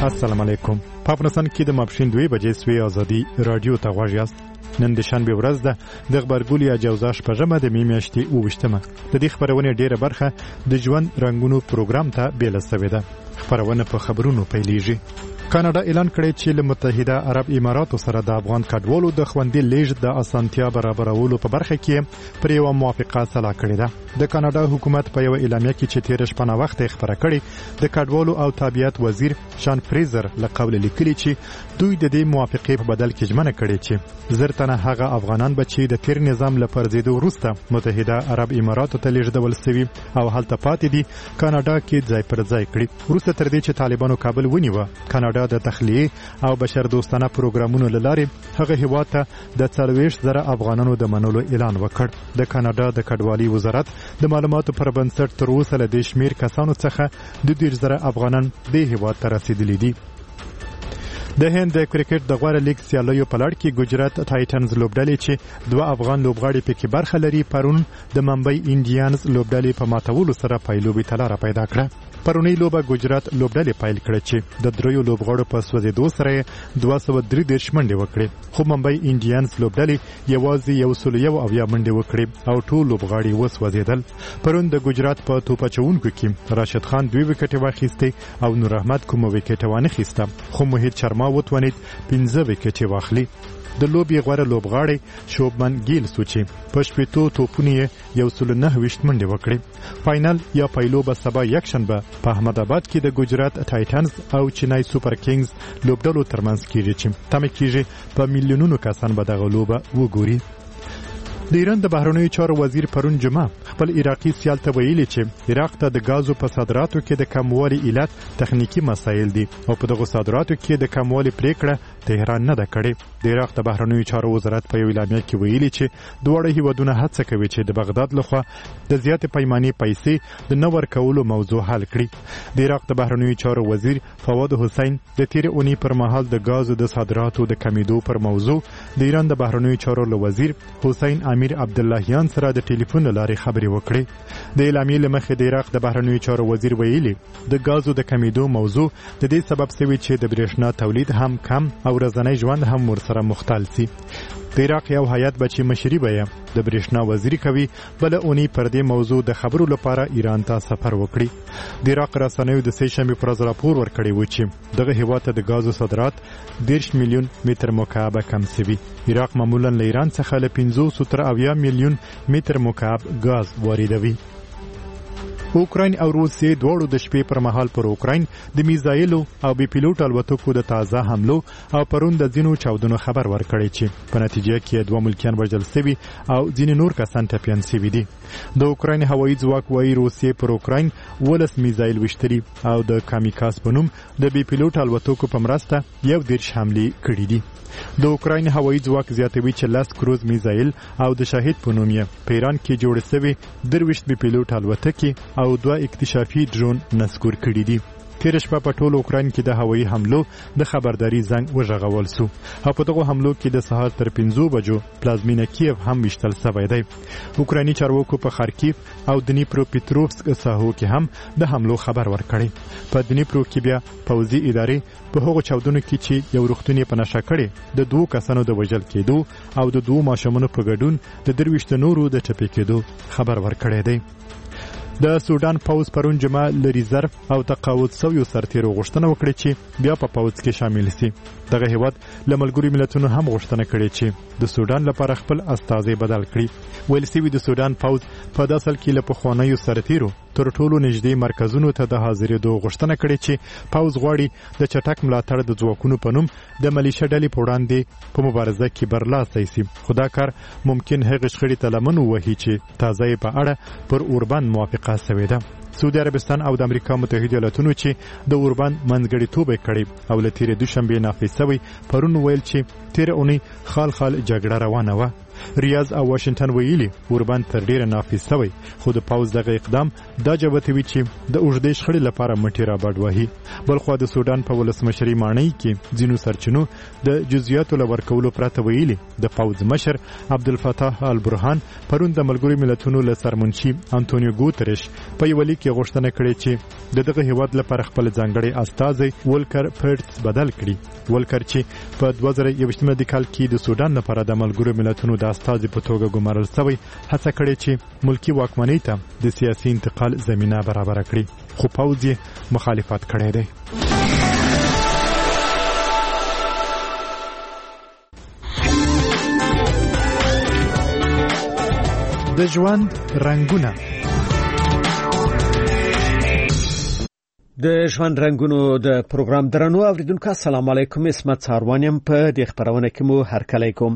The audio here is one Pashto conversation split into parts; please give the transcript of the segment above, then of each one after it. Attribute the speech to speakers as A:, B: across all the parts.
A: السلام علیکم. په افغانستان کې د ماپښین 2 بجې سوي ازادي رادیو ته غواړئ یاست. نن د شنبه ورځ ده د خبرګولي اجازه شپږمه د می میاشتې 28مه. د دې خبرونه ډیره برخه د ژوند رنگونو پروګرام ته بیل شوې ده. خبرونه په خبرونو پیلېږي. کاناډا اعلان کړی چې له متحده عرب اماراتو سره د افغان کډوالو د خوندي لیږد د اسانتیا برابرولو په برخه کې پر یو موافقه سلا کړې ده. د کاناډا حکومت په یو اعلامیه کې چې 13 شپه وخت خبره کړې د کډوالو او تابعیت وزیر شان فریزر له قول لیکلي چې دوی د دې موافقې په بدل کې ژمنه کړې چې زرتنه هغه افغانان بچي د تیر نظام لپاره زیدو وروسته متحده عرب اماراتو ته لیږدول شوي او هلته پاتې دي کاناډا کې ځای پر ځای کړي. وروسته تر دې چې طالبانو کابل ونیوه کاناډا د تخلیه او بشر دوستانه پروګرامونو لاره هغه هیواد ته د 40,000 افغانانو د منلو اعلان وکړ. د کاناډا د کډوالۍ وزارت د معلوماتو پر بنسټ تر اوسه له دې شمیر کسانو څخه د 10,000 افغانان د هیواد ته رسیدلي دي. د هند د کرکټ د غوړه لیګ سیالیو په لړ کې ګجرات ټایټنز لوبډلې چې 2 افغان لوبغاړي پکې برخه لري پرون د ممبئی انډیانز لوبډلې په ماتولو سره پایلوبي تلاره پیدا کړه. پرونی لوبه ګجرات لوبډلې پایل کړه چې د دریو لوبغاړو په سوځېدو سره 233 منډې وکړې خو ممبئی انډیانز لوبډلې یوازې 101 منډې وکړې او ټول لوبغاړي وسوځېدل. پرون د ګجرات په توپچونکو کې راشد خان 2 وکټې واخیسته او نور احمد کوم وکټ وانخیسته خو موحد شرما وتونید 15 وکټې واخلي. د لوبي غوړه لوبغاړي شوبمن ګیل سوچي په شپېتو توپونه 109 منډې وکړې. فائنل یا پایلوبه سبا یکشنبه په احمد آباد کې د ګجرات ټایټنز او چنای سوپر کینګز لوبډلو ترمنځ کېږي چې تمه کېږي په میلیونونو کسان به دغه لوبه وګوري. د ایران د بهرنیو چارو وزیر پرون جمعه خپل عراقي سیال ته ویلي چې عراق ته د غازو په صادراتو کې د کموالي علت تخنیکی مسایل دي او په دغه صادراتو کې د کموالي پریکړه تهران نه ده کړې. د عراق د بهرنیو چارو وزارت په یو اعلامیه کې ویلي چې دواړه هیوادونه هڅه کوي چې د بغداد لخوا د زیاتې پیمانې پیسې د نور کولو موضوع حل کړي. د عراق د بهرنیو چارو وزیر فواد حسین د تیر اونۍ پر مهال د غازو د صادراتو د کمیدو پر موضوع د ایران د بهرنیو چارو وزیر حسین امیر عبداللهیان سره د ټلیفون لارې خبرې وکړې. د اعلامیې لمخې د عراق د بهرنیو چارو وزیر ویلي د غازو د کمیدو موضوع د دې سبب شوی چې د برېښنا تولید هم کم او ورځنی ژوند هم ورسره مختل سي. د عراق یو هیئت بچي مشري به د برېښنا وزیر کوي بل اونۍ پر دې موضوع د خبرو لپاره ایران ته سفر وکړي. د عراق رسنیو د سه شنبه پر ورځ راپور ورکړی و چې دغه هیواد ته د غازو صادرات 10 میلیون متر مکعب کم شوي. عراق معمولا له ایران څخه له 570 میلیون متر مکعب غاز واردوي. اوکراین او روسیې دواړو د شپې پر مهال پر اوکراین د میزایلو او بي پیلوټ الوتکو د تازه حملو او پرون د ځینو چاودنو خبر ورکړی چې په نتیجه کې 2 ملکیان وژل شوي او ځینې نور کسان ټپیان شوي دي. د اوکراین هوایي ځواک وايي روسیې پر اوکراین 12 میزایل وشتري او د کامیکاس په نوم د بي پیلوټ الوتکو په مرسته 11 حملې کړې دي. د اوکراین هوایي ځواک زیاتوي چې 10 کروز میزایل او د شاهد په نوم یې په ایران کې جوړ شوي 23 بي پیلوټ الوتکې او 2 اکتشافي ډرون نسکور کړي دي. تیر شپه په ټول اوکراین کې د هوایي حملو د خبرداري زنګ وژغول سو او په دغه حملو کې د سهار تر 5 بجو پلازمینه کیف هم وشتل شوی دی. اوکرایني چارواکو په خارکیف او دنیپرو پیتروفسک ساحو کې هم د حملو خبر ورکړی. په دنیپرو کې بیا پوځي ادارې په هغو چاودنو کې چې یو روغتون په نشه کړي د 2 کسانو د وژل کېدو او د 2 ماشومانو په ګډون د 23 نورو د ټپي کېدو خبر ورکړی دی. د سودان پوز پرون جمعه ل ریزرف او تقاعد سویو سرتیرو غوښتنه وکړي چې بیا په پوز کې شامل شي. دغه هیواد له ملګرو ملتونو هم غوښتنه کړې چې د سودان لپاره خپل استازي بدل کړي. ویل سوي د سودان پوز په داسل کې له پخوانیو سرتیرو تر ټولو نږدې مرکزونو ته د حاضرېدو غوښتنه کړې چې پوز غواړي د چټک ملاتړ د ځواکونو په نوم د ملیشه ډلې په وړاندې په مبارزه کې برلاسي شي. خو دا کار ممکن هغه شخړې ته لمن ووهي چې تازه په اړه پر اوربان موافقه شوې ده. سعودي عربستان او د امریکا متحده ایالاتونو چې د اوربان منځګړیتوب کړی او له تیرې دوشنبه نافذ شوی پرون ویل چې تیر اونۍ خال جګړه روانه و. ریاض او واشنگټن ویلي اوربان تر ډیره نافذ شوی خو د پاوز دغه اقدام دا جوتوي چې د اوږدې شخړې لپاره مټي را بډ وهي. بلخو د سودان په ولسمشري ماڼۍ کې ځینو سرچینو د جزئیاتو لور کولو پرته ویلي د پاوز مشر عبدالفتاح البرهان پرون د ملګرو ملتونو له سرمنشي انټونیو ګوتریش په یو لیک کې غوښتنه کړې چې دغه هیواد لپاره خپل ځانګړي استازي ولکر پرټس بدل کړي. ولکر چې په 2021 کال کې د سودان لپاره د ملګرو ملتونو د استازي په توګه ګمارل شوی هڅه کړې چې ملکی واکمنۍ ته د سیاسي انتقال زمينه برابر کړي خو پاوز یې مخالفت کړی دی. د ژوند رنگونه
B: د ژوند رنگونو د پروګرام درنو اوریدونکو السلام علیکم. اسمت ساروانیم په دې خبرونه کې مو هرکلی کوم.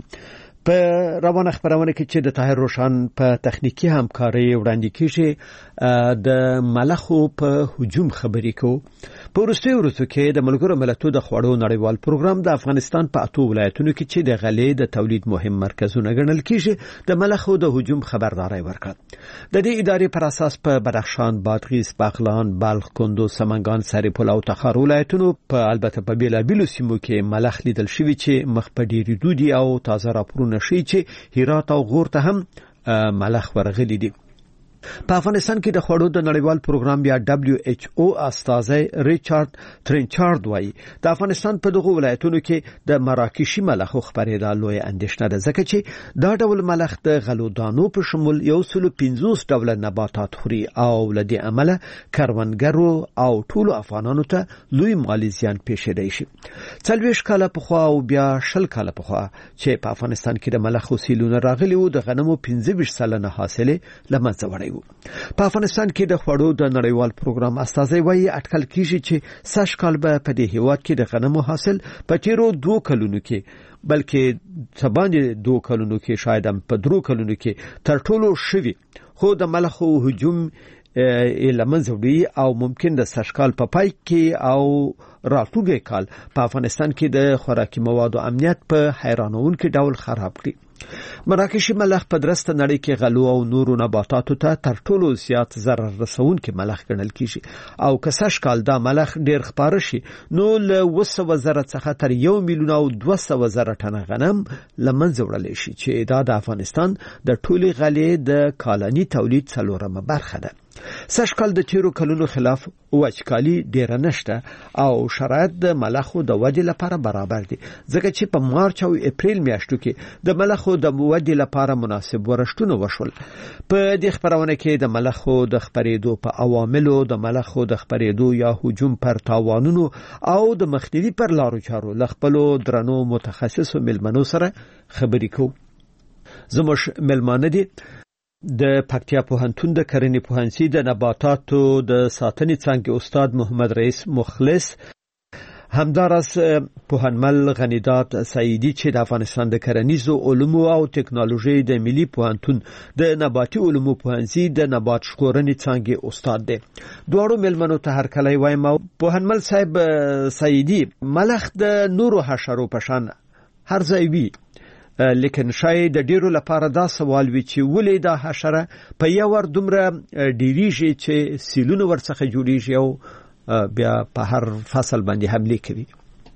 B: په روانه خبرونه کې چې د طاهر روشن په تخنیکی همکاري وړاندې کیږي د ملخو په هجوم خبرې کو. په وروستیو ورځو کې د ملګرو ملتونو د خوړو نړیوال پروګرام د افغانستان په 8 ولایتونو کې چې د غلې د تولید مهم مرکزونه ګڼل کیږي د ملخو د هجوم خبرداري ورکړه. د دې ادارې پر اساس په بدخشان، بادغیس، بغلان، بلخ، کندوز، سمنګان، سرپل او تخار ولایتونو په البته په بیلابیلو سیمو کې ملخ لیدل شوی چې مخ په ډیری دودي او تازه راپورونه شي چې هرات او غور ته هم ملخ ورغلي دي. په افغانستان کې د خوړو د نړیوال پروګرام یا WHO استازی ریچارډ ترینچارد وایي د افغانستان په دغه ولایتونو کې د مراکشي ملخو خبرېدا لوی اندېښنه ده ځکه چې دا ډول ملخ د غلو دانو په شمول 150 ډول نباتات خوري او لدی عمله کروندګرو او ټولو افغانانو ته لوی مالی زیان پېښېدای شي. 40 کاله پخوا او بیا 10 کاله پخوا چې په افغانستان کې د ملخو سیلونه راغلي وو د غنمو 25 سلنه حاصله لمنځه وړي. په افغانستان کې د خوړو د نړیوال پروګرام استازي وایي اټکل کیږي چې سږ کال به په دې هیواد کې د غنمو حاصل په تیرو 2 کلونو کې بلکې سباندې 2 کلونو کې شاید هم په 3 کلونو کې تر ټولو شوي خو د ملخو هجوم لمنځه وړي او ممکن د سږ کال په پای کې او راتلونکي کال په افغانستان کې د خوراکي موادو امنیت په حیرانونکي ډول خراب کړي. مراکشي ملخ په درسته نړۍ کې غلو او نورو نباتاتو ته تر ټولو زیات ضرر رسونکي ملخ ګڼل کیږي او که سږ کال دا ملخ ډیر خپاره شي نو له 200,000 څخه تر 1,200,000 ټنه غنم لمنځه وړل شي چې دا د افغانستان د ټولي غلې د کالاني تولید څلورمه برخه ده. سږ کال د تیرو کلونو خلاف وچکالي ډیر نشته او شرایط د ملخو د ودې لپاره برابر دي ځکه چې په مارچ او اپریل میاشتو کې د ملخو د ودې لپاره مناسب ورشتونه وشول. په دې خبرونه کې د ملخو د خبرېدو په عواملو، د ملخو د خبرېدو یا هجوم پر تاوانونو او د مخنیوي پر لارو چارو له خپلو درنو متخصصو ملمنو سره خبرې کوو. زموږ ملمانه دي د پکتیا پوهنتون د کرنې پوهنځي د نباتاتو د ساتنې څانګې استاد محمد رئیس مخلص، همدارس پوهنمل غنیدات سعیدی چې د افغانستان د کرنیزو علومو او ټکنالوژي د ملي پوهنتون د نباتي علومو پوهنځي د نبات ژغورنې څانګې استاد دی. دواړو ملمنو ته هرکلی وایم. پوهنمل صاحب سعیدی، ملخ د نورو حشرو په شان هر ځای وي لیکن شاید د ډیرو لپاره دا سوال وي چې ولې دا حشره په یو ور دومره ډیریږي چې سیلونه ورڅخه جوړیږي او بیا په هر فصل باندې حمله کوي.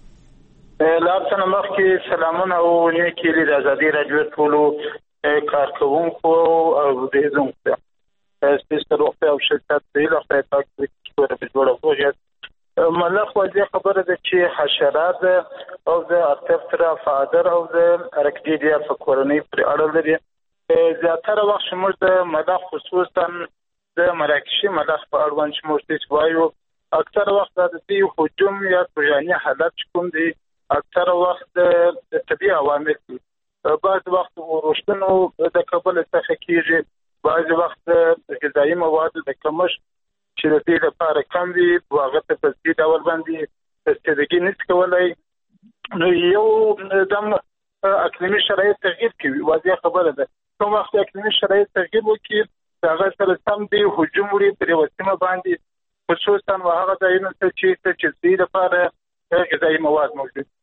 C: لابسنه مخکې سلامونه او نیکی لید ازادي رادیو ټولو کارکونکو او د زموږ سپیشل وخت او شرکت دی له خپل تاکید په جوړه کوي. ملخ وځي خبره ده چې حشرات او د ارتفاع فادر او د ارکډیډیا فکورنی پر اړه لري. زیاتره وخت موږ د ملخ خصوصا د مراکشي ملخ په اړه چې وایو اکثر وخت د دې هجوم یا طغیاني حالت کوم دي اکثر وخت د طبيعي عوامل دي. بعض وخت ورشتنو د کابل څخه کیږي، بعض وخت غذایی مواد د کمښت چې د دې لپاره کم وي واغه ته په دې ډول باندې استدګي نشي کولای. نو یو دم اقلیمي شرایط تغییر کوي، واضح خبره ده. کوم وخت اقلیمي شرایط تغییر وکړي هغه سره سم دی هجوم لري پر وسیمه باندې خصوصا هغه ځایونه چې دې لپاره غذایی مواد موجود.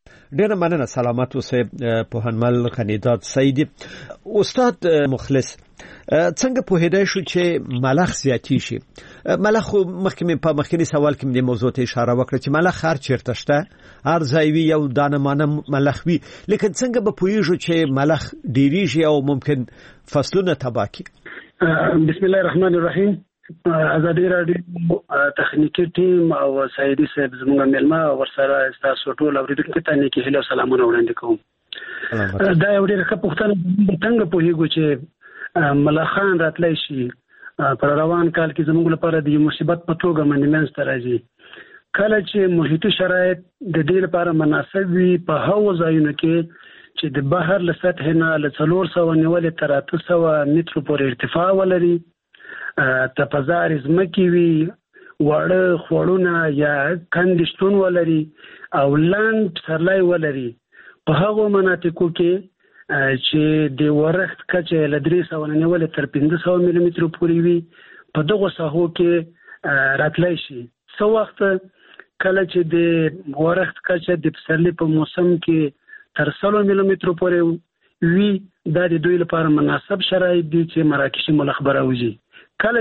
B: ډېر مننه سلامت اوسې پوهنمل خنیدات سیدی. استاد مخلص څنګه په هدايه شو چې ملخ زیاتی شي؟ ملخ مخکې په مخکنی سوال کې د موضوع ته اشاره وکړه چې ملخ هر چیرته شته، هر ځای وی یو دانه مانه ملخ وی، لیکن څنګه به پوهیږو چې ملخ ډیریږي او ممکن فصلونه تباہ کړي؟
D: بسم الله الرحمن الرحیم. ازادي رادیو تخنیکی ټیم او سعیدی صاحب زموږ ملما ورسره تاسو ټول اوریدونکو ته نیکی هیله سلامونه وړاندې کوم. دا یو ډېر ښه پوښتنه ده. څنګه پوهیږو چې ملخان راتلی شي؟ پر روان کال کې زموږ لپاره د مصیبت په توګه منځته راځي. کله چې محیطي شرایط د دې لپاره مناسب وي، په هغو ځایونو کې چې د بحر له سطح نه له 400 نیولې تر 800 مترو پورې ارتفاع ولري، تپزار ځمکې وي، واړه خوړونه یا کندې شتون ولري او لاند پسرلی ولري، په هغو مناطقو کې چې د ورښت کچه له 300 نیولې تر 500 ملي مترو پورې وي، په دغو ساحو کې راتلی شي. څه وخت کله چې د ورښت کچه د پسرلي په موسم کې تر 100 ملي مترو پورې وي، دا د دوی لپاره مناسب شرایط دي چې مراکشي ملخ براوځي. کله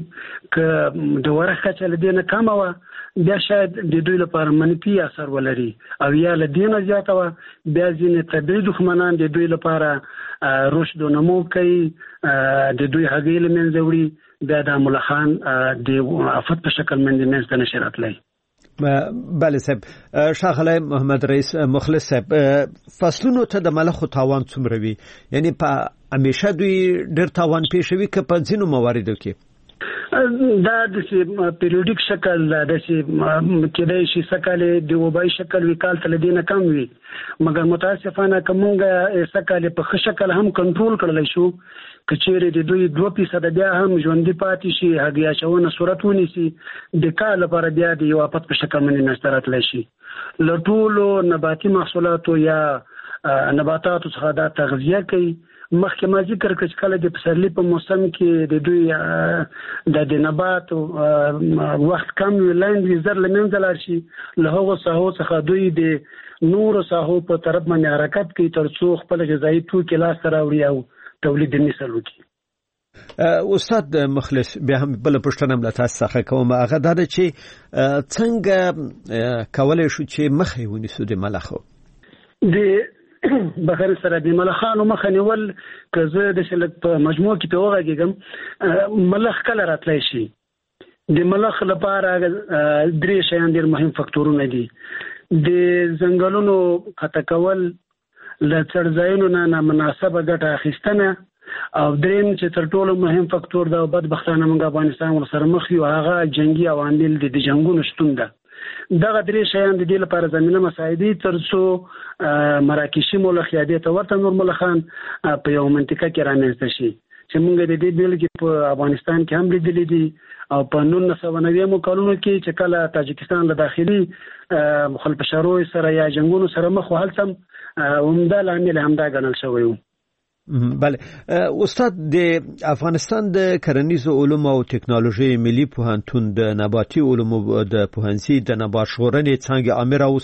D: چې د ورښت کچه له دې نه کمه وه، بیا شاید د دوی لپاره منفي اثر ولري، او یا له دې نه زیاته وه، بیا ځینې طبیعي دښمنان د دوی لپاره رشد و نمو کوي، د دوی هګۍ له منځه وړي، بیا د ملخان د آفت په شکل منځته نشي راتلی.
B: بله صاحب. ښاغلی محمد رئیس مخلص صاحب، فصلونو ته د ملخو تاوان څومره وي؟ یعنی په همیشه دوی ډېر تاوان پېښوي که په ځینو مواردو کې؟
D: دا د پیریوډیک شکل د کېدای شي سکاله د وبای شکل وی کال تل دینه کم وي، مګر متاسفانه کومه سکاله په ښه شکل هم کنټرول کړل شو. کچېره د دوی 2% بیا هم ژوندۍ پاتې شي، هغه شاونه صورت ونیسي، د کال لپاره بیا د یو آفت په شکل باندې نشترات لشي. لټولو نباتي محصولاتو یا نباتاتو څخه دا تغذیه کوي. مخکې ما ذکر کړ چې کله د پسرلي په موسم کې د دوی د نبات وخت کم وي، لاندې وي، زر له منځه لاړ شي، له هغو ساحو څخه دوی د نورو ساحو په طرف باندې حرکت کوي تر څو خپل غذایي توکي لاسته راوړي او تولید مثال وکړي.
B: استاد مخلص، بیا هم بل پوښتنه مله تاسو څخه کوم، هغه دا ده چې څنګه کولای شو چې مخه ونیسو د ملخو؟
D: د بخیر سره د ملخانو مخه نیول، که زه د شلک په مجموع کې په وغږیږم، ملخ کله راتلی شي؟ د ملخ لپاره 3 شیان ډېر مهم فکتورونه دي. د ځنګلونو قطع کول، له څړځایونو نه نامناسبه ګټه اخیستنه، او دریم چې تر ټولو مهم فکتور دا بدبختانه موږ افغانستان ورسره مخ یو، هغه جنگي عوامل دي، د جنگونو شتون ده. دغه 3 شیان د دې لپاره زمینه مساعدي تر څو مراکشي ملخ یا دې ته ورته نور ملخان په یو منطقه کې رامنځته شي، چې موږ د دې بیلګې په افغانستان کې هم لیدلې دي، او په 1990 کلونو کې چې کله تاجکستان له داخلي خلفشاروي سره یا جنگونو سره مخ و، هلته عمده لامل همدا ګڼل شوی و.
B: بله استاد، د افغانستان د کرنیزو علومو او ټکنالوژي ملي پوهنتون د نباتي علومو د پوهنځي د نبات ژغورنې څانګې امیر او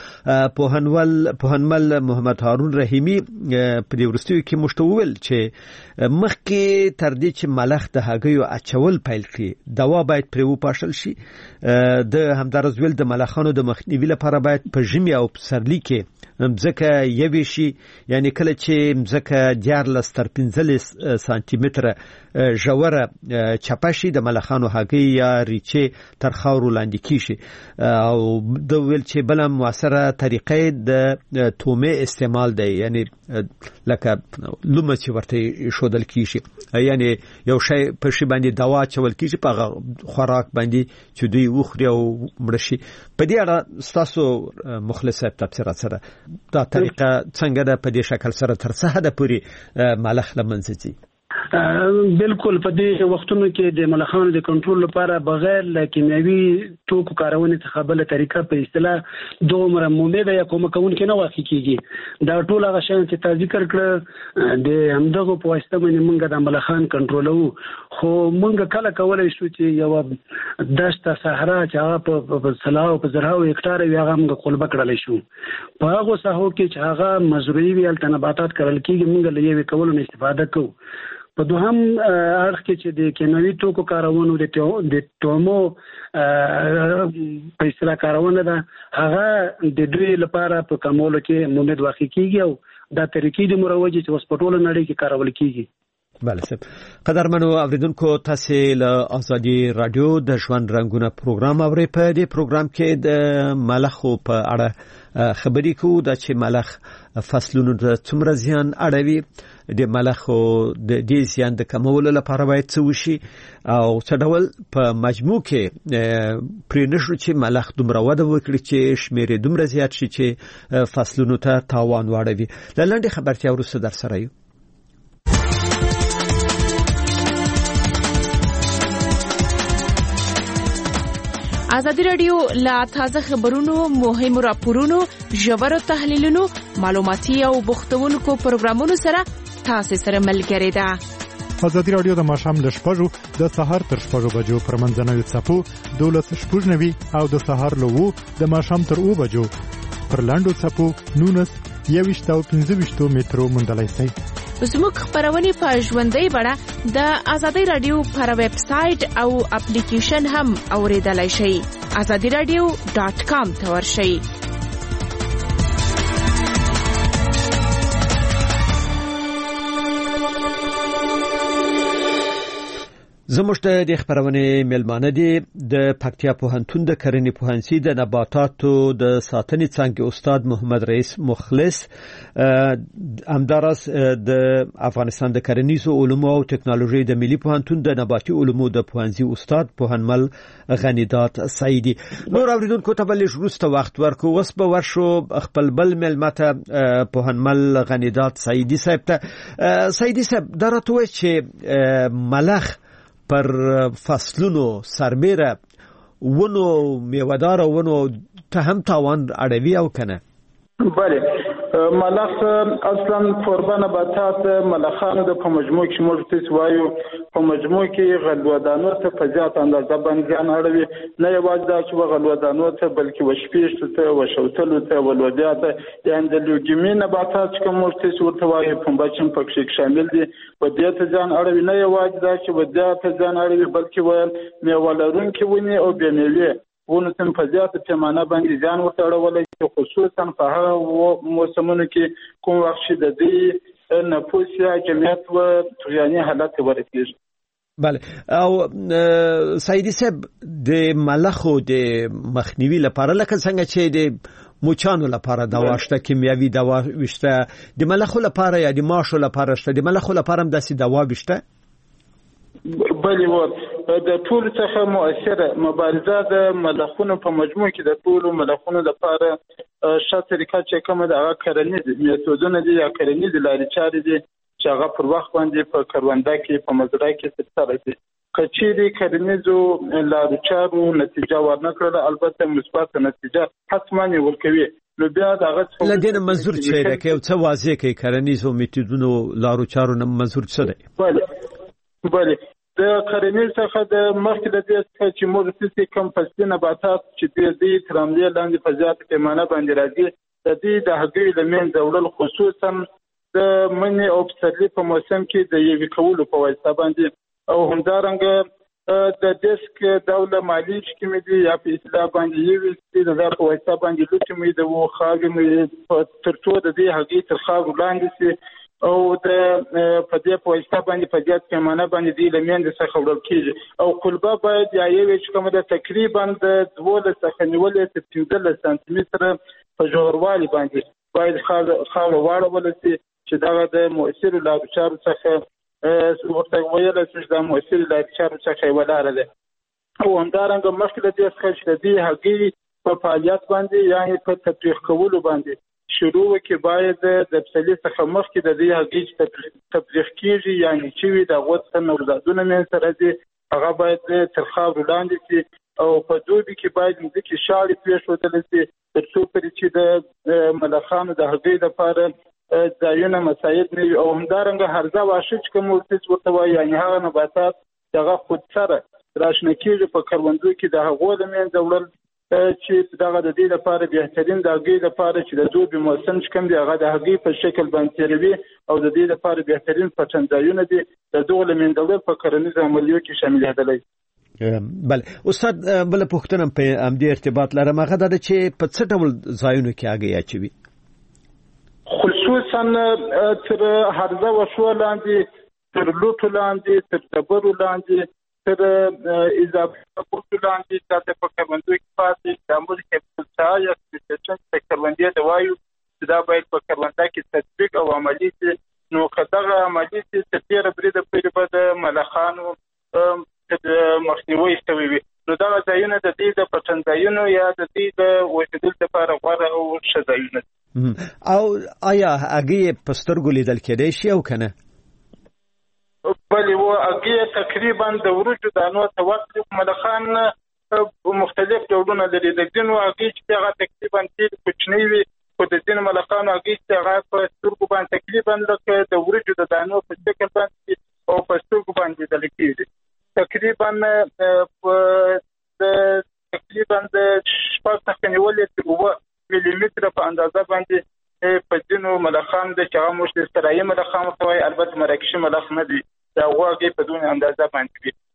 B: استاد پوهنمل محمد هارون رحیمي په دې وروستیو کې موږ ته وویل چې مخکې تر دې چې ملخ د هګیو اچول پیل کړي، دوا باید پرې وپاشل شي. د همدارس ویل د ملخانو د مخنیوي لپاره باید په ژمي او پسرلي کې مځکه یوې شي، یعنی کله چې مځکه 14 تر 15 سانتي متره ژوره چپه شي، د ملخانو هګۍ یا ریچې تر خاورو لاندې کیږي. او د ویل چې بل موثره طریقې د تومه استعمال دی، یعنی لکه لومه چې ورته شودل کیږي، یعنی یو شی په شی باندې دوا چول کیږي په خوراک باندې چې دوی وخوري او مړ شي. په دې اړه تاسو مخلص صاحب تفسیرات سره دا طریقه څنګه ده، په دې شکل سره تر څه حد پورې ملخ لمنځي؟
D: بالکل په دې وختونو کې د ملخانو د کنټرول لپاره بغیر له کیمیاوي توکو کارونې څخه بل طریقه په اصطلاح دومره مومده یا کوم کون کې نه واقع کیږي دا ټول هغه شان چې تاسو ذکر کړ د همدغه په واسطه باندې موږ د ملخان کنټرولو خو موږ کله کولای شو چې یو دشت صحرا چې هغه په سلاو په زرهاو هکتار وي هغه موږ قلبه کړل شو په هغه ساحو کې چې هغه مزروعي وي التنباتات کړل کیږي موږ له یوې کولو استفاده کوو په دوهم اړخ کې چې د کیمیاوي توکو کارونو د تومو په اصطلاح کارونه ده هغه د دوی لپاره په کمولو کې مومد واقع کیږي او دا طریقې د مروجي چې اوس په ټوله نړۍ کې کارول کیږي.
B: بله صاحب قدرمنو اوریدونکو تاسو له ازادي رادیو د ژوند رنگونه پروګرام اورئ. په دې پروګرام کې د ملخو په اړه خبرې کوو دا چې ملخ فصلونو ته څومره زیان اړوي د ملخو د دې زیان د کمولو لپاره باید څه وشي او څه ډول په مجموع کې پرې نشو چې ملخ دومره وده وکړي چې شمېر دومره زیات شي چې فصلونو ته تاوان واړوي. لاندې خبرتیا وروسته در سره یو.
E: ازادي رادیو لا تازه خبرونو مهم راپورونو ژور تحلیلونو معلوماتي او بوختونکو پروګرامونو سره تاسو سره ملګری ده.
A: ازادي رادیو د ماښام له 6 د سهار تر 6 بجو پر منځنوي څپو 12:90 او د سهار له 2 د ماښام تر 2 بجو پر لاندو څپو 19 او 15 مترو مندلای شي.
E: زموږ خبرونه په ژوندۍ بڼه د ازادي رادیو پر ویب سټ او اپلیکیشن هم اوریدلای شئ. azadiradio.com ته ورشئ.
B: زموږ د خبرونه ملمانه دي د پکتیا پوهنتون د کرنې پوهنځي د نباتاتو د ساتنې څانګې استاد محمد رئیس مخلص همدارس د افغانستان د کرنیزو علومو او ټکنالوژي د ملي پوهنتون د نباتي علومو د پوهنځي استاد پوهنمل غنیدات سعیدی. نور اوریدونکو ته بل وروسته وخت ورکو وس به ورشو خپل بل ملمته پوهنمل غنیدات سعیدی صاحب ته. سعیدی صاحب درته چې ملخ پر فصلونو سربېره ونو میوه‌دار ونو ته هم تاوان اړوي او کنه؟
C: بله ملخ اصلا فوربه نباتات ملخانو د په مجموع کې موږ تاسو وایو په مجموع کې غلودانو ته په زیات اندازه باندې ځان اړوي نه یوازې دا چې غلودانو ته بلکې وشپېشتو ته وشوتلو ته ولودیا ته یعنی د لوګیمي نباتات چې موږ تاسو ورته وایو په بچم پکې شامل دي په دې ته ځان اړوي نه یوازې دا چې ودیا ته ځان اړوي بلکې میوه لرونکي ونې او بې میوې ونو ته په زیاته پیمانه باندې ځان ورته اړولی چې خصوصا په هغه موسمونو کې کوم وخت چې د دې نفوس یا جمعیت و طغیاني حالت ورسېږي.
B: بله او سعیدی صاحب د ملخو د مخنیوي لپاره لکه څنګه چې د موچانو لپاره دوا شته کیمیاوي دوا وشته د ملخو لپاره یا د ماشو لپاره شته د ملخو لپاره هم داسې دوا وشته؟
C: بلی و د ټول څخه مؤثره مبارزه د ملخونو په مجموع کې د ټول ملخونو لپاره ښه طریقه چې کومه د هغه کرنیز میتودونه دي یا کرنیز لارې چارې دي چې هغه پر وخت باندې په کرونده کې په مزرعه کې ترسره شي. کچېری کرنیزو لارې چارو نتیجه ورنکړه البته مثبت نتیجه حتما ورکوي. نو بیا دغه
B: لدین منظور څه دی که څه واضح کې کرنیزو میتودونو لارو چارو منظور څه دی؟
C: بله د کرنیز څخه د مخکې د دې څخه چې موږ څه کوم فصلي نباتات چې د دې تراملي لاندې په زیات پیمانه باندې راځي د دې د هګۍ د منځه وړل خصوصا د منی او پسرلي په موسم کې د یوې کولو په واسطه باندې او همدارنګه د دیسک دوله مالی چې مې دي یا په اصطلاح باندې یوې د په واسطه باندې لوټ مې د و خاګ مې ترڅو د دې هګۍ تر خاګ وړاندې سي او د په دې په واسطه باندې په زیات پیمانه باندې د لمن د څخه وړل کیږي او قلبه باید یا یو چې کومه د تقریبا د 12 څخه نیولې تر 15 سانتي متر په جوړوالي باندې باید خاله واړول شي چې دا د مؤثر لارو چارو څخه ورته ویل چې دا مؤثر لارو چارو څخه ولاره ده او همدارنګه مخکې د دې څخه چې د هغې په فعالیت باندې یعنی په تطبیق کولو باندې شروع کې باید د پسلي څخه مخکې د دې هګۍ تبلیغ کیږي، یعنی چې وي د غوڅ نوزادونه من سره دي هغه باید تر خاورو لاندې شي او په دوبي کې باید ځکه شاړې پرېښودل شي تر څو پورې چې د ملخانو د هګۍ لپاره ځایونه مساعد نه وي. او همدارنګه هرزه واښه چې کوم ورته وایي، یعنی هغه نباتات هغه خود سره راشنه کېږي په کروندو کې د هغو له منځه وړل چې دغه د دې لپاره بهترین د هګۍ لپاره چې د دوبي موسم چې کوم دی هغه د هګۍ په شکل باندې تېروي او د دې لپاره بهترین پټنځایونه دي د دغو له منځه وړل په کرنیزو عملیو کې شاملېدلی.
B: بله استاد، بله پوښتنه په همدې ارتباط لرم، هغه دا ده چې په څه ډول ځایونو کې هګۍ اچوي؟
C: خصوصا تر هرزه وښو لاندې، تر لوټو لاندې، تر ډبرو لاندې، تر اضافه بوټو لاندې، تاسو په کروندو کې پاتې د عمل کې څه یا سټیشن په کروندې د وایو چې دا باید په کرونده کې تطبیق او عملي شي. نو کداغه عملي شي چې تیر بریده په د ملخانو مخنیوي شوی وي، نو دا ځایونه د دې د پټنځایونو یا د دې د وجودل لپاره غوړه او ښه ځایونه.
B: او آیا هګۍ په سترګو لیدل کېدای شي او کنه؟
C: بلې و هګۍ تقریبا د وریجو دانو ته ورته ملخان مختلف ډولونه لري. د ځینو هګۍ چې هغه تقریبا ډېر کوچنۍ وي، خو د ځینو ملخانو هګۍ چې هغه په سترګو باندې تقریبا لکه د وریجو د دانو په شکل باندې او په سترګو باندې لیدل کېږي. تقریبا د 6 څخه نیولې تر 9 ملي متره په اندازه باندې په ځینو ملخانو د چې هغه موږ استرایي ملخان ورته وایي، البته مراکشي ملخ نه دي، دا هغې په دون اندازه باندې وي.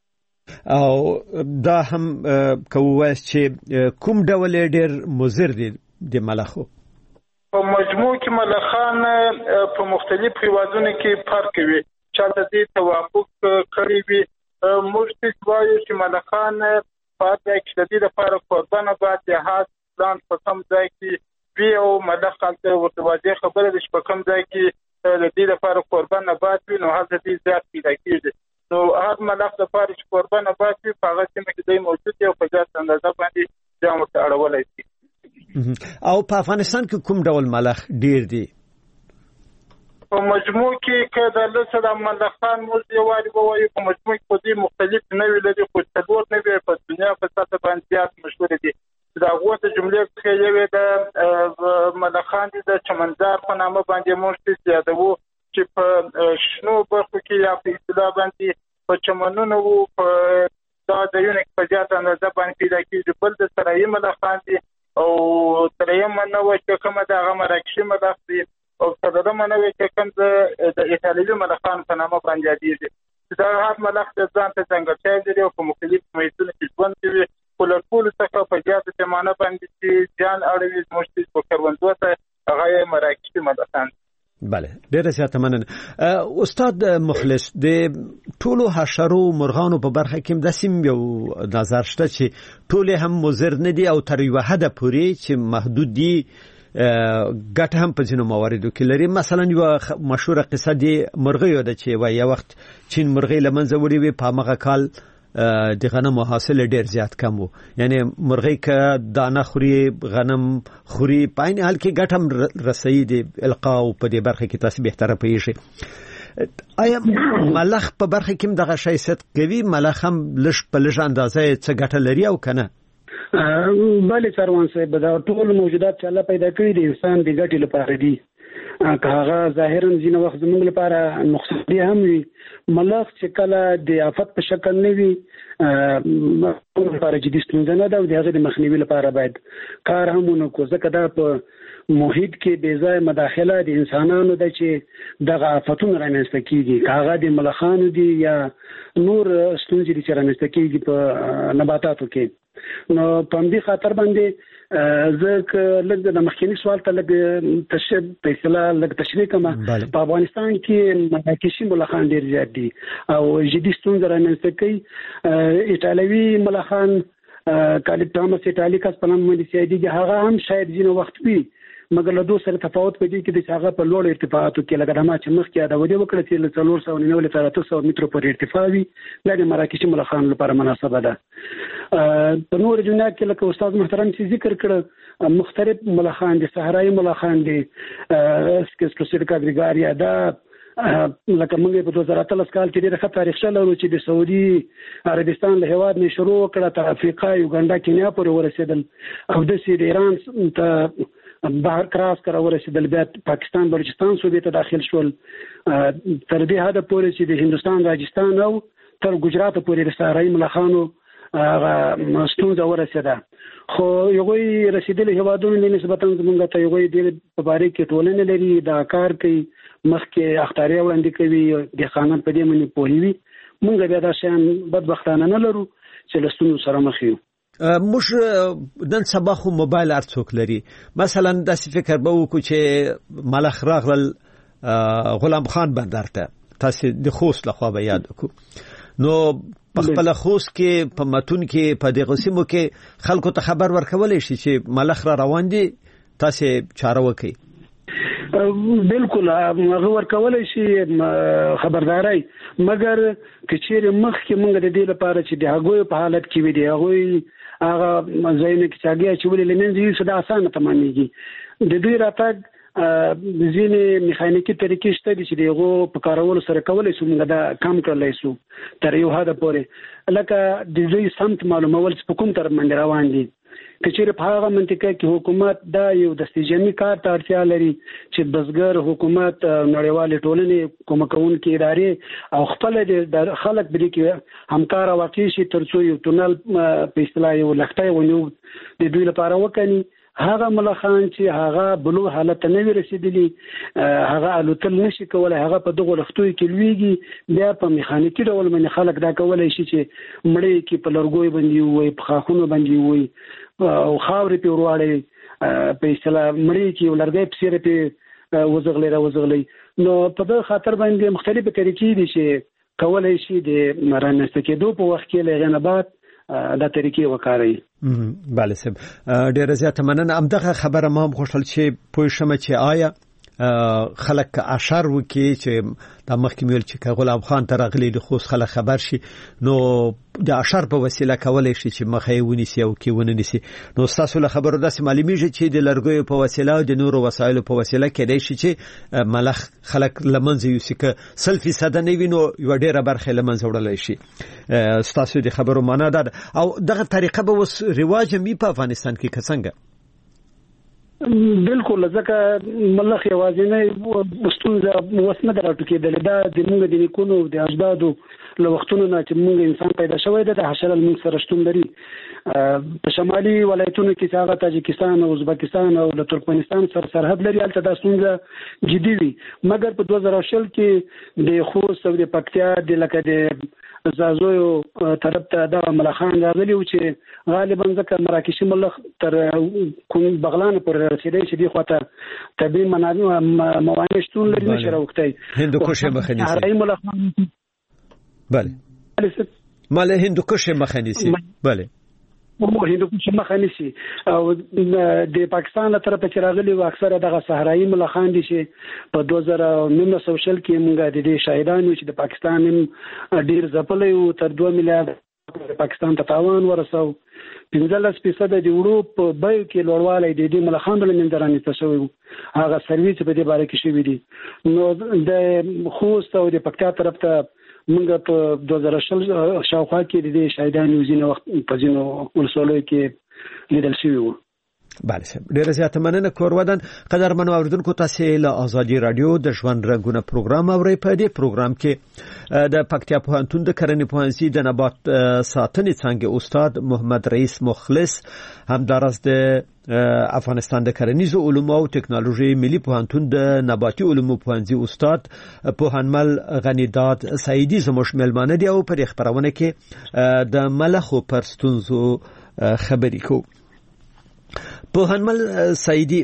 B: او دا هم کوواس چې کوم ډول ډېر مضر دي د ملخو؟
C: په مجموع کې ملخان په مختلف هیوادونو کې فرق کوي، چا د دې توافق کړی وي. موږ وایو چې ملخان په دې کې د دې لپاره قربانه باید د هاس پلان په کوم ځای کې وي او ملخ ته ورته واضح خبره ده چې په کوم ځای کې د دې لپاره قربان نبات وي، نو هغه دې زیات پیدا کېږي. نو هر ملخ لپاره چې قربان نبات وي په هغه سیمه کې دی موجود دی او په زیات اندازه باندې ځان ورته اړولی شي.
B: او په افغانستان کې کوم ډول ملخ ډیر دي؟
C: په مجموع کې که د لسه د ملخان موږ یووالي ووایو په مجموع کې په دې مختلف نوي لري، خو څلور نوي په دنیا په سطحه باندې زیات مشهور دي. د هغو ته جملې څخه یوې د ملخان دي د چمنزار په نامه باندې موږ یادوو چې په شنو برخو کې یا په اصطلاح باندې په چمنونو وو په دغه ځایونو کې په زیاته اندازه باندې پیدا کېږي. بل د سرایي ملخان دي او درېیم نوع چې کومه د هغه مراکشي ملخ دي او څلورمه نوع چې کوم د ایټالوي ملخان په نامه باندې یادېږي. دا هر ملخ د ځان ته ځانګړتیاوې لري او په مختلفو محیطونو کې ژوند کوي. خو له ټولو څخه په زیاته پیمانه باندې چې جان اړوي زموږ په کروندو ته هغه یې مراکشي ملخان.
B: بله، ډیره زیاته مننه. استاد مخلص، د ټولو حشرو مرغانو په برخه کې داسې یو نظر شته چې ټول هم مضر نه دي او تر یوه حده پورې چې محدود دي، ګټه هم په ځینو مواردو کې لري. مثلا یو مشهوره قصه دی مرغیو ده چې یو وخت چین مرغۍ له منځه وړې وې، په همغه کال د غنم حاصل ډیر زیات کم وو. یعنی مرغۍ که دانه خوري، غنم خوري، په عین حال کې ګټه هم رسوي د القا او په دې برخه کې تاسو بهتره پوهیږئ. آیا ملخ په برخه کې هم دغه شی صدق کوي؟ ملخ هم لږ په لږ اندازه څه ګټه لري او کنه؟
D: بله سروان صاحب، دا ټول موجودات چې الله پیدا کړي د انسان د ګټې لپاره دي. که هغه ظاهرا ځینې وخت زموږ لپاره نقصان هم وي. ملخ چې کله د آفت په شکل نه وي لپاره جدي ستونزه نه ده او د هغې د مخنیوي لپاره باید کار هم ونکړو، ځکه دا په محیط کې بې ځایه مداخله د انسانانو ده چې دغه آفتونه رامنځته کېږي، که هغه د ملخانو دي یا نور ستونزې دي چې رامنځته کېږي په نباتاتو کې. نو په همدې خاطر باندې زه لږ د مخکینی سوال ته لږ تشریح کوم. په افغانستان کې مراکشي ملخان ډېر زیات دي او جدي ستونزه رامنځته کوي. ایټالوي ملخان کالیپ ټامس ایټالیکس په نامه باندې یادېږي، هغه هم شاید ځینې وخت وي، مګر له دوی سره تفاوت په دې کې دی چې هغه په لوړ ارتفاعاتو کې لکه ما چې مخکې یادونه وکړه چې له 490 له 300 مترو پورې ارتفاع وي، دا د مراکشي ملخانو لپاره مناسبه ده. په نور دنیا کې لکه استاد محترم چې ذکر کړ مختلف ملخان دي صحرایي ملخان دي سکسکسر کاګریګاریا دا لکه موږ په 2013 کال کې ډېر ښه تاریخ لرو چې د سعودي عربستان له هواد نه شروع کړه تر افریقا یوګاندا کینیا پورې ورسېدل او د سې ایران ته بهر کراس کرا ورسېدل بیا پاکستان بلوچستان صوبې ته داخل شول تر دې حد پورې چې د هندستان راجستان او تر ګجرات پورې د صحرایي ملخانو ستونزه ورسېده خو یوې رسیدلې هوادونو نسبتا زموږ ته یوې د مبارک کې ټولنه لري دا کار کوي مخکې اختیاري وړاندې کوي د قانون په دې باندې پوهیږي موږ بیا دا شان بدبختانه نه لرو چې لستونو سره مخ یو
B: موږ نن سبا خو موبایل ارڅوک لري مثلا د فکر به وکړو چې ملخ راغل غلام خان بندر ته تاسو د خوست لخوا به یاد وکړو نو په خپل خوست کې په متون کې په دغه سیمو کې خلکو ته خبر ورکول شي چې ملخ را روان دي تاسو چاره وکړي
D: بالکل هغه ورکول شي خبرداري مګر کچېره مخ کې موږ د دې لپاره چې د هغوی په حالت کې وي دی هغه ځینې کې چاګیا چې ولې لمنځي یو څه د اسانه تمامېږي د دوی راتګ ځینې میخانیکي طریقې شته چې دغه په کارولو سره کولای شو موږ دا کم کړلای شو تر یو حد پورې لکه د دوی سمت معلومول چې په کوم طرف باندې روان دي کچېره په هغه منطقه کې حکومت دا یو د استجامي کار ته اړتیا لري چې بزګر حکومت نړیوال ټولنې کومکونکې ادارې او خپل د خلک بری کې همکار واقع شي ترڅو یو تونل په اصطلاح یو لښتې ونیو د دوی لپاره وکني هغه ملخان چې هغه بلو حالت نه رسیدلی هغه الوتل نشي کولای هغه په دغه لختوي کې لویږي بیا په میخانیکي ډول باندې خلک دا کولای شي چې مړی کې په لرګوي باندې وي په خاخونو باندې وي او خاورې په ورواړي په اصطلاح مړی کې لرګي په سیره په وزغلي نو په دغه خاطر باندې مختلفه طریقې دي چې کولای شي د مرانسته کېدو په وخت کې لغنبات دا طریقې وکړي
B: بله صاحب ډېر زیات مننه همدغه خبره ما هم خوشحال چې پوه شم چې آیا خلک اشر وکي چې د مخکې ویل چې غلام خان ته راغلي د خوست خلک خبر شي نو د اشر په وسیله کولای شي چې مخې ونیسي او کې ونیسي نو تاسو له خبرو داسې معلومیږي چې د لرګیو په وسیله او د نورو وسایلو په وسیله کېدای شي چې ملخ خلک لمنځه یوسي که 100% نه وینو یو ډیره برخه لمنځه وړلای شي تاسو د خبرو معنا ده او دغه طریقه به وس رواج می په افغانستان کې څنګه
D: بالکل ځکه ملخ یوازې مستونزه وسمه درته کېدل دا د موږ د نیکونو د اجدادو له وختونو نه چې موږ انسان پیدا شوی دی د حشره الموږ سره شتون لري په شمالي ولایتونو کې هغه تاجکستان او ازبکستان او د ترکمنستان سره سرحد لري البته دا ستونزه جدي وي مګر په 2020 کې د خوست او د پکتیا د لکه د زازویو طرف ته دا ملخان راغلي او چې غالبا ځکه مراکشي ملخ تر کوم بغلان پر رسیدای چې دی خواته طبي موانع شتون لري نشه راوخته
B: هندوکش مخنیسي بله مال هندوکش مخنیسي بله
D: هندوکش مخنیسي او د پاکستان له طرفه چې راغلي او اکثره دغه صحرایي ملخان دي چې په 2019 شل کې موږ د دې شاهدانو چې د پاکستان ډیر ځپلې او تر 2 میلیارډ پاکستان ته تاوان ورسو 15% د یورپ په بایو کې لوړوالی د دې ملخانو له منځرانې تشوي هغه سرویس په دې باره کې شوی دي نو د خوست او د پکتیا طرف ته موږ په 2020 شاوخوا کې د دې شاهدانو ځینې وخت په ځینو ولسوالیو کې لیدل شوي وو
B: بله صاحب ډیره زیاته مننه کورودن قدرمنو اوریدونکو تاسو له آزادي رادیو د ژوند رنګونه پروګرام اورئ په دې پروګرام کې د پکتیا پوهنتون د کرنې پوهنځي د نبات ساتنې څانګې استاد محمد رئیس مخلص همدارس د افغانستان د کرنیزو علومو او ټکنالوژي ملي پوهنتون د نباتي علومو پوهنځي استاد پوهنمل غنیداد سعیدی زموږ ملمانه دی او پر خبرونه کې د ملخو پر ستونزو خبرې کوو پوهنمل سعیدی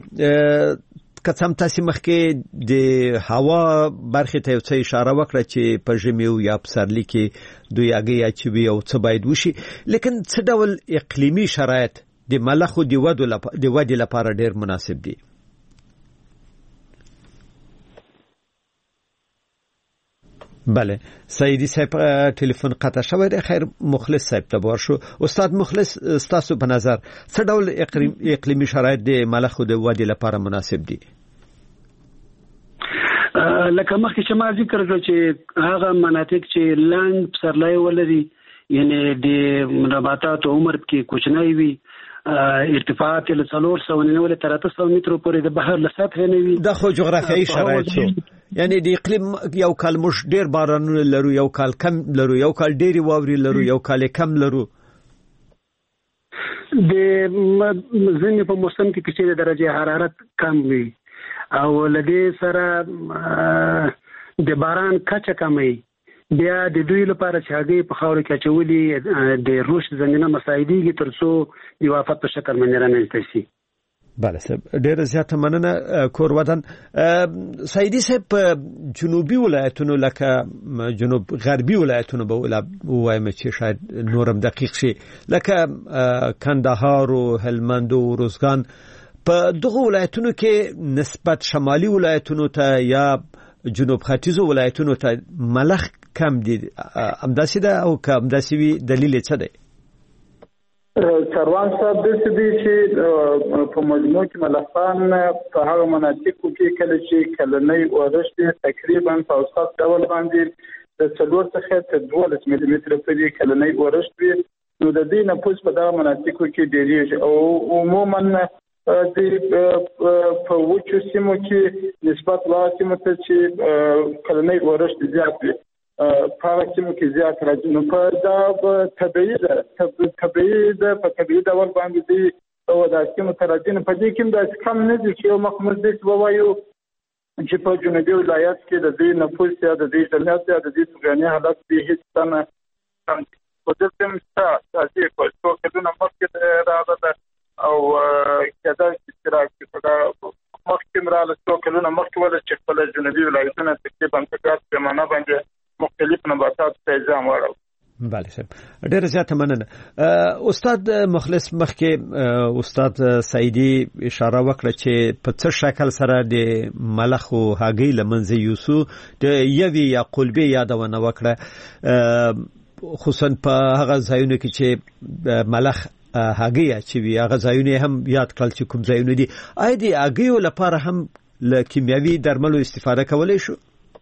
B: کڅم تاسو مخکې د هوا برخه ته څه اشاره وکړه چې په ژمي او یا پسرلی کې دوی هغه اچوي او څه باید وشي لیکن څه ډول اقلیمی شرایط د ملخو د ودې لپاره ډیر مناسب دي بله سعیدی صاحب ټلیفون قطع شوی دی. خیر مخلص صاحب ته ورشو. استاد مخلص ستاسو په نظر څه ډول اقلیمي شرایط د ملخو د ودې لپاره مناسب دي؟
D: لکه مخکې چې ما ذکر کړ چې هغه مناطق چې لاند پسرلی ولري یعنی د نباتاتو عمر کې کوچنی وي ارتفاعات له 490 تر 800 مترو پورې د بحر له سطح نه وي.
B: دا خو جغرافیایي شرایط شو. یعنی د اقلیم یو کال موږ ډیر بارانونه لرو، یو کال کم لرو، یو کال ډیری واوري لرو، یو کال کم لرو.
D: د ځینې په موسم کې چې درجه حرارت کم وي او لدې سره د باران کچه کمي، بیا د دوی لپاره چې هغه په خاور کې اچولي د رشد زمينه مساعديږي ترڅو د وافت په شکل باندې رامنځته شي.
B: بله صاحب ډیر زیاته مننه کور ودان. سعیدی صاحب جنوبي ولایتونو لکه جنوب غربي ولایتونو به وایم چې شاید نورم دقیق شي لکه کندهار او هلمند او روزګان، په دغه ولایتونو کې نسبت شمالي ولایتونو ته یا جنوب ختیځو ولایتونو ته ملخ کم دي، همداسې ده او که همداسې وي دلیل یې څه دی؟
C: سروان صاحب داسې دی چې په مجموع کې ملخان په هغه مناطقو کې کله چې کلنۍ اورښت تقریبا په اوسط ډول باندې د 4 څخه تر 12 ملي متره پورې کلنۍ اورښت وي، نو د دې نفوس په دغه مناطقو کې ډېرېږي او عموما په وچو سیمو کې نسبت لا سیمو ته چې کلنۍ اورښت زیات وي په هغه سیمو کې زیات راځي. نو په دا طبیعي ده په طبیعي ډول باندې دی او دا سیمو ته راځي. نو په دې کې دا کم نه دي چې یو مخمز دې ووایو چې په جنوبي ولایت کې د دې نفوس یا د دې جمعیت یا د دې سګاني حالت به هیڅ څنګه په دې سم چې په څو کلونو مخکې راغله او کدا چې راځي په مخکې رااله څو کلونو مخکې ولا چې په جنوبي ولایتونو تقریبا په کار پیمانه باندې مختلف نباتات ته ځام وړو.
B: بله صاحب ډیر زیاته مننه. استاد مخلص مخکې استاد سعیدی اشاره وکړه چې په څه شکل سره د ملخو هګۍ لمنځه یوسو د یوې یا قلبې یادونه وکړه، خصوصا په هغه ځایونو کې چې ملخ هګۍ اچوي، هغه ځایونه هم یاد کړل چې کوم ځایونه دي. آیا د هګیو لپاره هم له کیمیاوي درملو استفاده کولی شو؟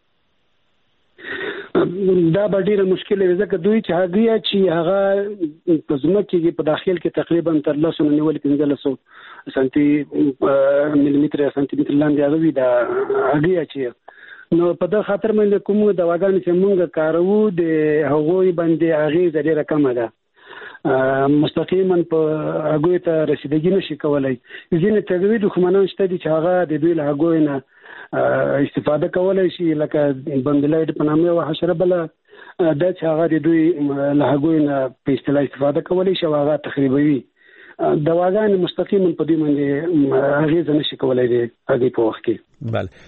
D: دا به ډیره مشکله وي ځکه دوی چې هغه چې هغه په ځمکه کې په داخل کې تقریبا تر 15 سانتي ملي متر یا سانتي متر لاندې هغه وي دا هغه چې نو په دا خاطر باندې کوم دواګان چې موږ کارو د هغوی باندې هغه ډیره کمه ده، مستقیما په هغه ته رسیدګي نشي کولای. ځینې تجوید دښمنان شته دي چې هغه د دوی له هغوی نه استفاده کولای شي، لکه بندلایډ په نامه او حشره بل د چې هغه د دوی له هغوی نه په اصطلاح استفاده کولای شي او هغه تخریبوي. دواګان مستقیما په دې باندې هغه نشي کولای دي هغه په وخت کې.
B: بله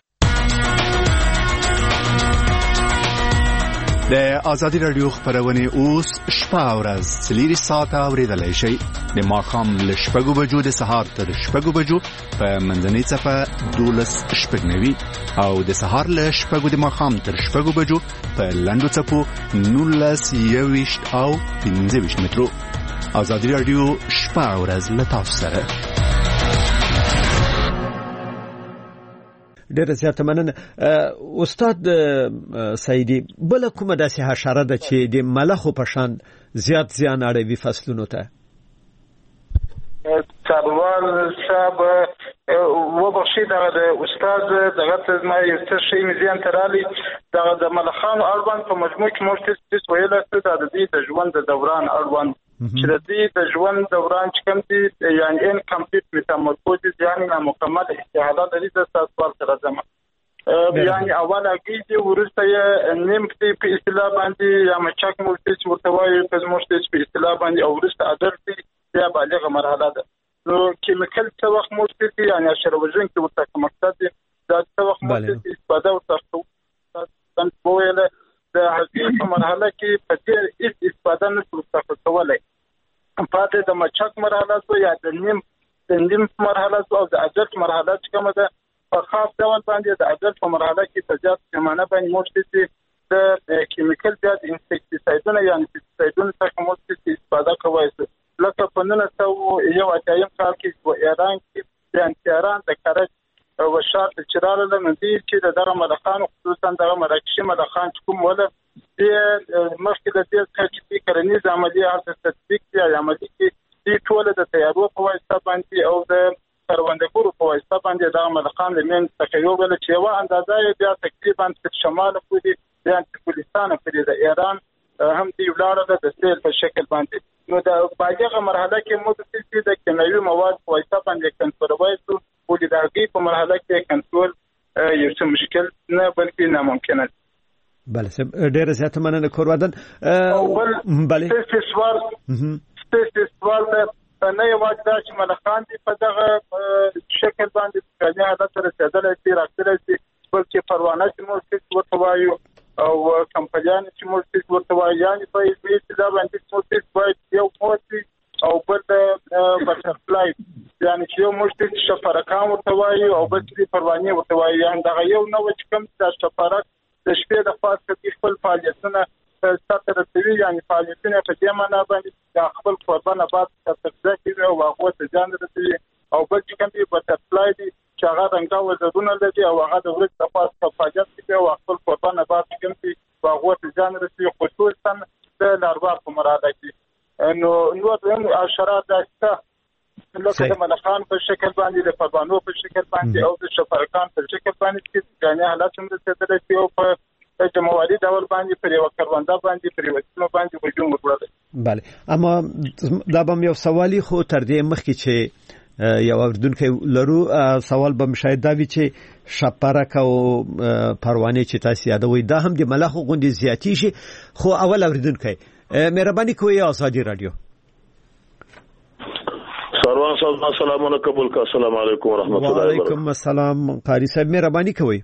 F: د آزادی رادیو خبرونه اوس شپه او ورځ 3 ساعته اوریدلای شئ. د ماښام له 6 بجو د سهار تر 6 بجو په منځنۍ صفه 12:09 او د سهار له 6 د ماښام تر 6 بجو په لنډو صفو 19:20 او 15 مترو. آزادی رادیو شپه او ورځ له تاسو سره.
B: ډېر زیاته مننه. استاد سعیدی بل کومه داسې حشره ده چې د ملخو په شان زیات زیان اړوي فصلونو ته؟
C: سروال صاحب وبخښي د استاد دغه ته ما یو څه شی مزيان ترالي دغه د ملخانو اړوند په مجموع کې موږ څه ویل چې د دې د ژوند د دوران اړوند چې د دې د ژوند دوران چې کوم دي یعنی ان کمپلیټ میتامورفوزس یعنی نامکمل استحالات لري د سوال سره زموږ یعنی اول اگه ورسته یې نیم په اصطلاح باندې یا مچاک مورتیس مرتوی په مورتیس په اصطلاح باندې او ورسته ادرتي یا بالغه مرحله ده. نو کیمیکل څه وخت مورتیس یعنی شروجن کې ورته مقصد دی دا څه وخت مورتیس استفاده ورته څنګه ویل د هغې په مرحله کې په دې استفاده نه ورته کولای پاتې د مچاک مرحله یا د نیم مرحله او د ادرت مرحله چې کومه ده په خاص ډول باندې د عدالت په مرحله کې تجارت پیمانه باندې موږ د کیمیکل بیا د انسیکټیسایډونو یا انسیکټیسایډونو څخه مو استفاده کوي لکه په 1991 کال کې په ایران کې د انتیاران د کرج او شرط چراله د مندي چې دغه ملخان خصوصا دغه مراکشي ملخان کوم ولا د مخکې د دې چې کرنیز عملیات د تطبیق یا عملي کې د ټول د تیارو په واسطه باندې او د کروندګرو په واسطه باندې دغه ملخان د مين تخیل ول چې یو اندازې بیا تقریبا تر شمال پورې د پاکستان پورې د ایران هم دی ولاړه د سیل په شکل باندې نو د باجغه مرحله کې مو د کیمیاوي مواد په واسطه باندې کنټرول شو او د دغه په مرحله کې کنټرول یو څه مشکل نه بلکې ناممکن دی.
B: بله سم ډېر زیات مننه کوردن بله
C: سوال نه یوازې دا چې ملخان دي په دغه شکل باندې ځاني حالت سره رسیدلی شي راغلی شي بلکې پروانه چې موږ ورته وایو او کمپنیان چې موږ ورته وایو یعنې په دې دا باندې موږ باید یو موږ او بل بټرفلای یعنی چې یو موږ شفرکان ورته وایو او بل چې پروانه ورته وایو یعنې دا یو نو چې کوم د شفرک د شپې د خاص خپل فعالیتونه ستاسو رسوي یعنی فعالیتونه په دې معنا باندې د خپل قربانه بعد تفصیل کوي او هغه ته ځان رسوي او بل چې کوم دی بټرفلای دی چې هغه رنګ او زړونه لري او هغه د ورځ په خاص فعالیت کوي او خپل قربانه بعد کوم دی هغه ته ځان رسوي خصوصا د لاروا په مراده کې نو د اشارات داسته لکه د ملخان په شکل باندې د پروانو په شکل باندې او د شفرکان په شکل باندې چې ځاني حالت هم د ستدل شي او په جمهوریت ډول باندې پر یو کرونده باندې پر یو سیمه باندې هجوم وکړل.
B: بله اما دا به یو سوالي خو تر دې مخکې چې یو اوردونکو لرو سوال به مشاهده وی چې شپرک او پروانه چې تاسو یادوي دا هم د ملخ غوندي زیاتی شي خو اول اوردونکو مهرباني کوئ آزادی رادیو
G: سروان صاحب السلام علیکم السلام علیکم ورحمۃ اللہ وبرکاتہ.
B: وعلیکم السلام قاری صاحب مهرباني کوئ.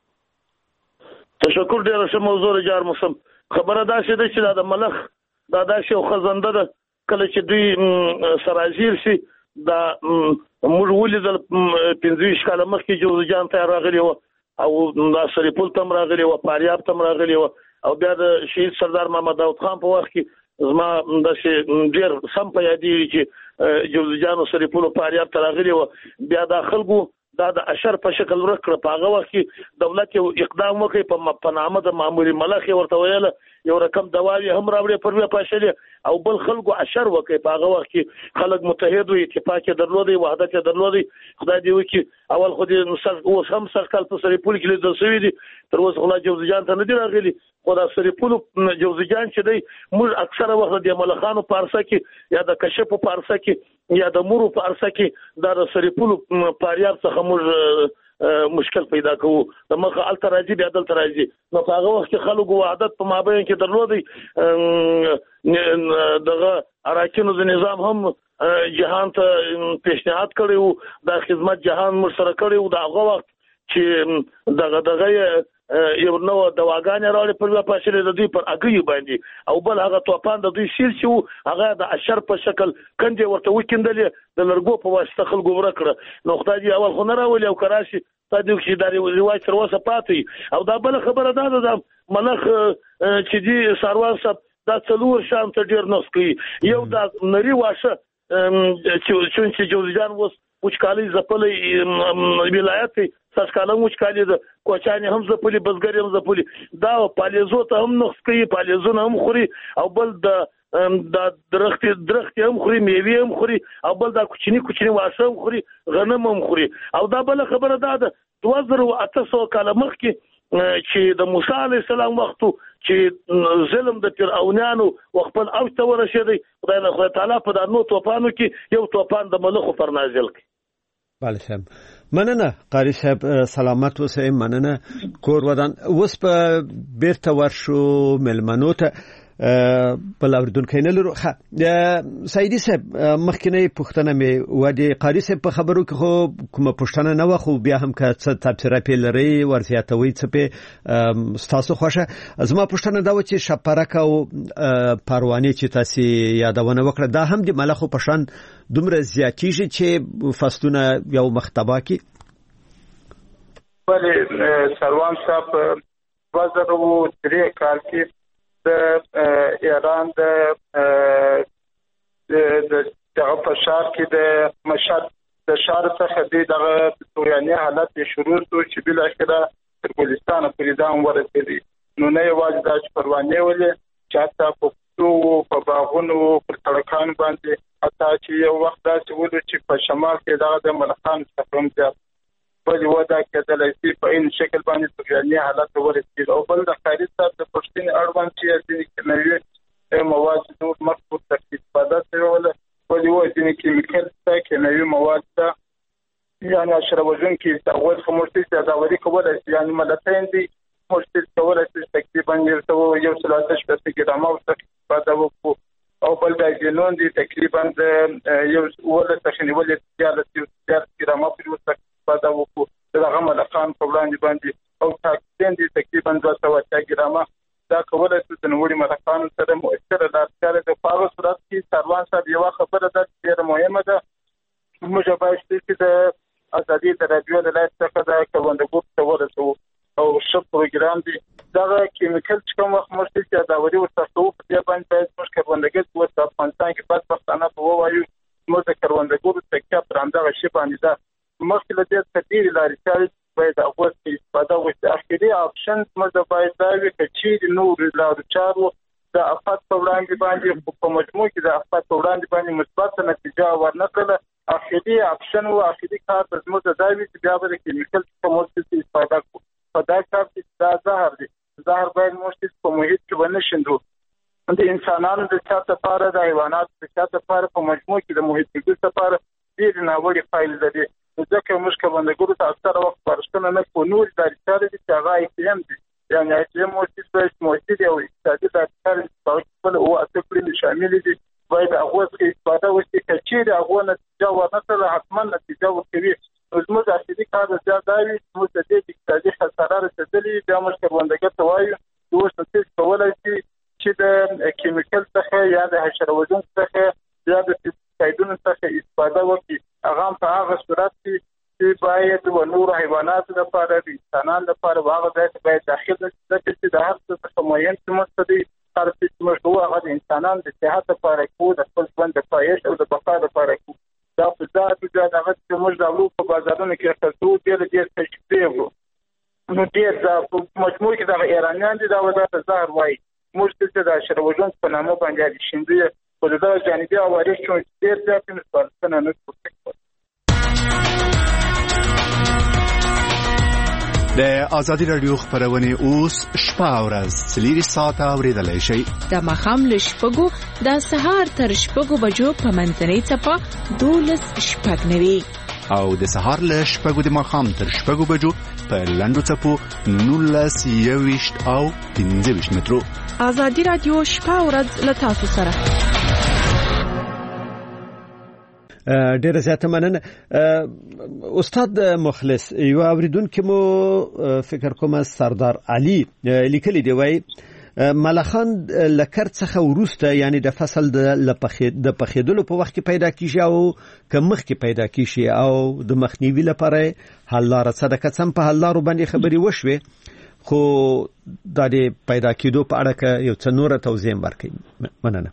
G: تشکر ډیر ښه موضوع جار مسم خبره دا شې چې دا ملخ دا شی خزنده ده کله چې دوی سرازیر شي دا موږ ولیدل 15 کاله مخکې جوزجان ته راغلی و او دا سریپول تم راغلی و پاریاب تم راغلی و او بیا د شهید سردار محمد داود خان په وخت کې زما د ډیر سم په یادی چې جوزجان او سریپول پاریاب ته راغلی و بیا د خلکو دا د اشر په شکل ورکړه په هغه وخت کې دولت یو اقدام وکړي په نامه د ماموري ملخ ورته ویل یو رقم دواوی هم راوړي پر وی پاشلې او بل خلکو اشر وکړي په هغه وخت کې خلک متحد وي اتفاق درلودي وحدت درلودي خدای دې وکړي اول خو دې اوس هم سرکل په سریپول کې لیدل شوی دي تر اوسه خلا جوزجان ته نه دی راغلي خو دا سریپول جوزجان چې دی موږ اکثره وخت د ملخانو پارسه کې یا د کشف پارسه کې یا د مورو پارسه کې دا سریپول پاریاب څخه موږ مشکل پیدا کوو د مخه التراجی بیا د تراجی نو په هغه وخت کې خلکو وحدت په مابین کې درلودي دغه اراکینو د نظام هم جهان ته پیشنهاد کړو د خدمت جهان مر سره کړو د هغه وخت چې دغه یو نو دواګانې راوړي پر پاشلې د دوی پر اګي باندې او بل هغه توپان د دوی سیل شو هغه د اشر په شکل کندې ورته وکندلې د لرګو په واسطه خلکو ورکړه نو خدای دې اول خو نه راولي او کراشي تاسو چې دا رواج تر اوسه پاتې او دا بل خبره ده د ملخ چې دي ساروان صاحب دا څلور شان ته ډیر نس کوي یو دا نری واشه چې جوزجان وس وچکالي زپلې ولایت ساسکالم وچکالي د کوچاني هم زپلې بزګر هم زپلې دا پالیزو ته هم نس کوي پالیزو هم خوري او بل د درخت هم خوري میوه هم خوري او بل دا کوچنی واشه هم خوري غنم هم خوري او دا بل خبره ده 2800 کاله مخکې چې د موسی علی السلام وختو چې ظلم د فرعونانو خپل او ته ورسېدی خدای تعالی په دانو توپانو کې یو توپان د ملخو پر نازل کړ.
B: بله صاحب مننه قاری صاحب سلامت اوسئ مننه کور ودان اوس په بیرته ورشو ملمنو ته بل اوردونکو نه لرو سعیدی صاحب مخکنی پښتنه مې ودی قاری صاحب په خبرو کې خو کومه پښتنه نه وخو بیا هم که څه تبصره پیلري ورزیاتوي څه په تاسو خوښه زما پښتنه دا و چې شپرک او پروانه چې تاسو یادونه وکړه دا هم د ملخو په شان دومره زیاتیږي چې فصلونه یو مختبا کی
C: بله سروان صاحب 2003 کال کې د ایران د په شار کې د مشهد د شار څخه دغه تورياني حالت شروع شو چې بل اخره ترکمنستان پورې ځان ورسېدی. نو نه یوازې د پروانې ولې چې حتی په باغونو پر سړکان باندې حتی چې یو وخت داسې ولو چې په شمال کې دغه د ملخان څخه هم زیات بل ودا کېدلی شي په این شکل باندې تورياني حالت ورسېد. او بل د خارج صاحب د پښتنې اړوند چې ځینې کیمیاوي مواد نور مخکې استفاده شوې وله ولې ځینې کیمیکل کیمیاوي مواد ته یعنې اشره وژونکي اول خو مرتد یاداوري کولی شي یعنې ملتین دي مرتد کولی شي تقریبا 136 ګرامه ورڅخه استفاده وکړو او بل د جنون دي تقریبا د یو وله څخه نیولې 14 ګرامه پورې ورڅخه استفاده وکړو دغه ملخان په وړاندې باندې او تاکسین دي تقریبا 200 ګرامه دا کولی شي د نوړي ملخانو سره مؤثره لارښکاره د په هغه صورت کې سروان صاحب یوه خبره ده چې ډېره مهمه ده موږ باید چې د ازادي د راډیو له لارې څخه د کروندګرو ته ورسوو او ښه پروګرام دی دغه کیمیکل چې کوم وخت موږ چې یاداوري ورڅخه کوو په دې باندې باید موږ کروندګر ورته افغانستان کې بدبختانه په ووایو موږ د کروندګرو تکیه پر همدغه شی باندې ده مخکې له دې څخه ډېرې لارې چارې باید هغوی څخه استفاده وشي. اخري آپشن موږ باید دا وي که چیرې نورو لارو چارو د افت په وړاندې باندې په مجموع کې د افت په وړاندې باندې مثبته نتیجه ورنه کړله اخري آپشن او اخري کار د زموږ د دایوي چې بیا به د کیمیکل څخه موږ استفاده کوو په دا کار کې دا زهر دی زهر باید موږ په محیط کې ونه شیندو د انسانانو د چا لپاره د حیواناتو د چا لپاره په مجموع کې د محیط کېدو لپاره ډېرې ناوړې پایلې لري ځکه موږ کروندګرو ته اکثره وخت سپارښتنه نه کوو نور لارې چارې دي چې هغه IPM دي یعنې IPM موثق او اقتصادي لارې چارې چې په هغه کې خپله 8 کړنې شاملې دي باید هغوی څخه استفاده وشي که چیرې هغوی نتیجه ورنه کړله حتما نتیجه ورکوي نو زموږ اصلي کار د زیات دا وي چې موږ د دې اقتصادي خساره رسېدلي بیا موږ کروندګر ته وایو چې اوس نو څه کولی شي چې د کیمیکل څخه یا د حشره وژونکو څخه یا د پیسټیسایډونو څخه استفاده وکړي هغه هم په هغه صورت کې چې باید و نورو حیواناتو لپاره د انسانانو لپاره هغه ځای ته باید داخل نه شي ځکه چې د هر څه څخه مهم چې موږ ته دی هر څه چې موږ کوو هغه د انسانانو د صحت لپاره کوو د خپل ژوند د پایښت او د بقا لپاره کوو دا په ذات هغه چې موږ د اولو په بازارونو کې خرڅوو ډېر تشبیه وو نو ډېر دا په مجموع کې دغه ایرانیان دي دا ورته زهر وایي موږ چې د حشره وژونکو په نامه باندې شیندو خو د دغه جانبي عوارض چې ډېر زیات یې سپارښتنه نه پورته کوي.
F: د ازادي رادیو خبرونه اوس شپه او ورځ سلیری ساعته اوریدلای شي
E: د مخام له شپږو د سهار تر شپږو بجو په منځنۍ چپه 12 شپږ نوي
F: او د سهار له شپږو د مخام تر شپږو بجو په لندو چپو 19 او 15 مترو.
E: ازادي رادیو شپه او ورځ له تاسو سره
B: ډیره زیاته مننه استاد مخلص یو اوریدونکو مو فکر کوم سردار علي لیکلی دی وای ملخان لکر څخه ورسته یعنی د فصل د پخېدلو په وخت کې پیدا کیږي او کمخ کې پیدا کیږي او د مخنیوي لپاره حل لار صدقه سم په حل لار باندې خبري وشوي خو د دې پیدا کېدو په اړه یو څه نور توضیح ورکړئ. مننه.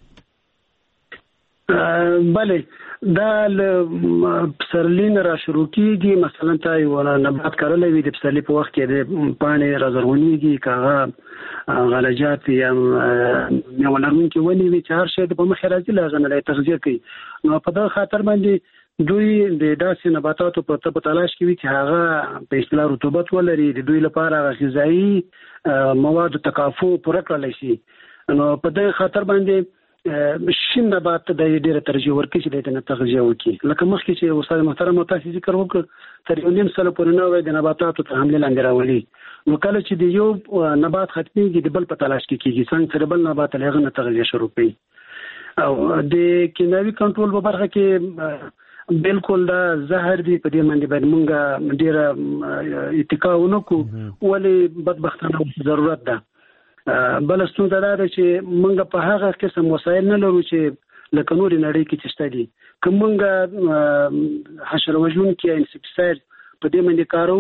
D: بله دا پسرلین را شروع کیږي مثلا تا یو نبات کارلې وي د پسرلی په وخت کې د پانی راځرونیږي کاغه غلجات یا میوالرون کې ونی وي چې هر شی د په مخ راځي لازم نه تغذیه کوي نو په دغه خاطر باندې دوی د داسې نباتاتو په تلاش کې وي چې هغه په اصطلاح رطوبت ولري د دوی لپاره غذایی مواد تکافو پوره کړل شي نو په دغه خاطر باندې شین نبات د ډیره ترجیح ورکړي چې د تغذیه وکړي لکه مخکې چې استاد محترم تاسو ذکر وکړ تر یو نیم سال پورې نو د نباتاتو ته حمله لاندې راولي نو کله چې د یو نبات ختميږي د بل په تلاش کې کیږي څنګه چې بل نبات لغه نه تغذیه شروع کوي او د کیمیاوي کنټرول په برخه کې بالکل دا زهر دی په دې باندې باید مونږ ډیره اتکا ونکو ولې بدبختانه ضرورت ده بل ستونزه دا ده چې مونږ په هغه قسم وسایل نه لرو چې لکه نور نړۍ کې چې شته دي کوم مونږ حشره وژونکي انسکټساید په دې باندې کارو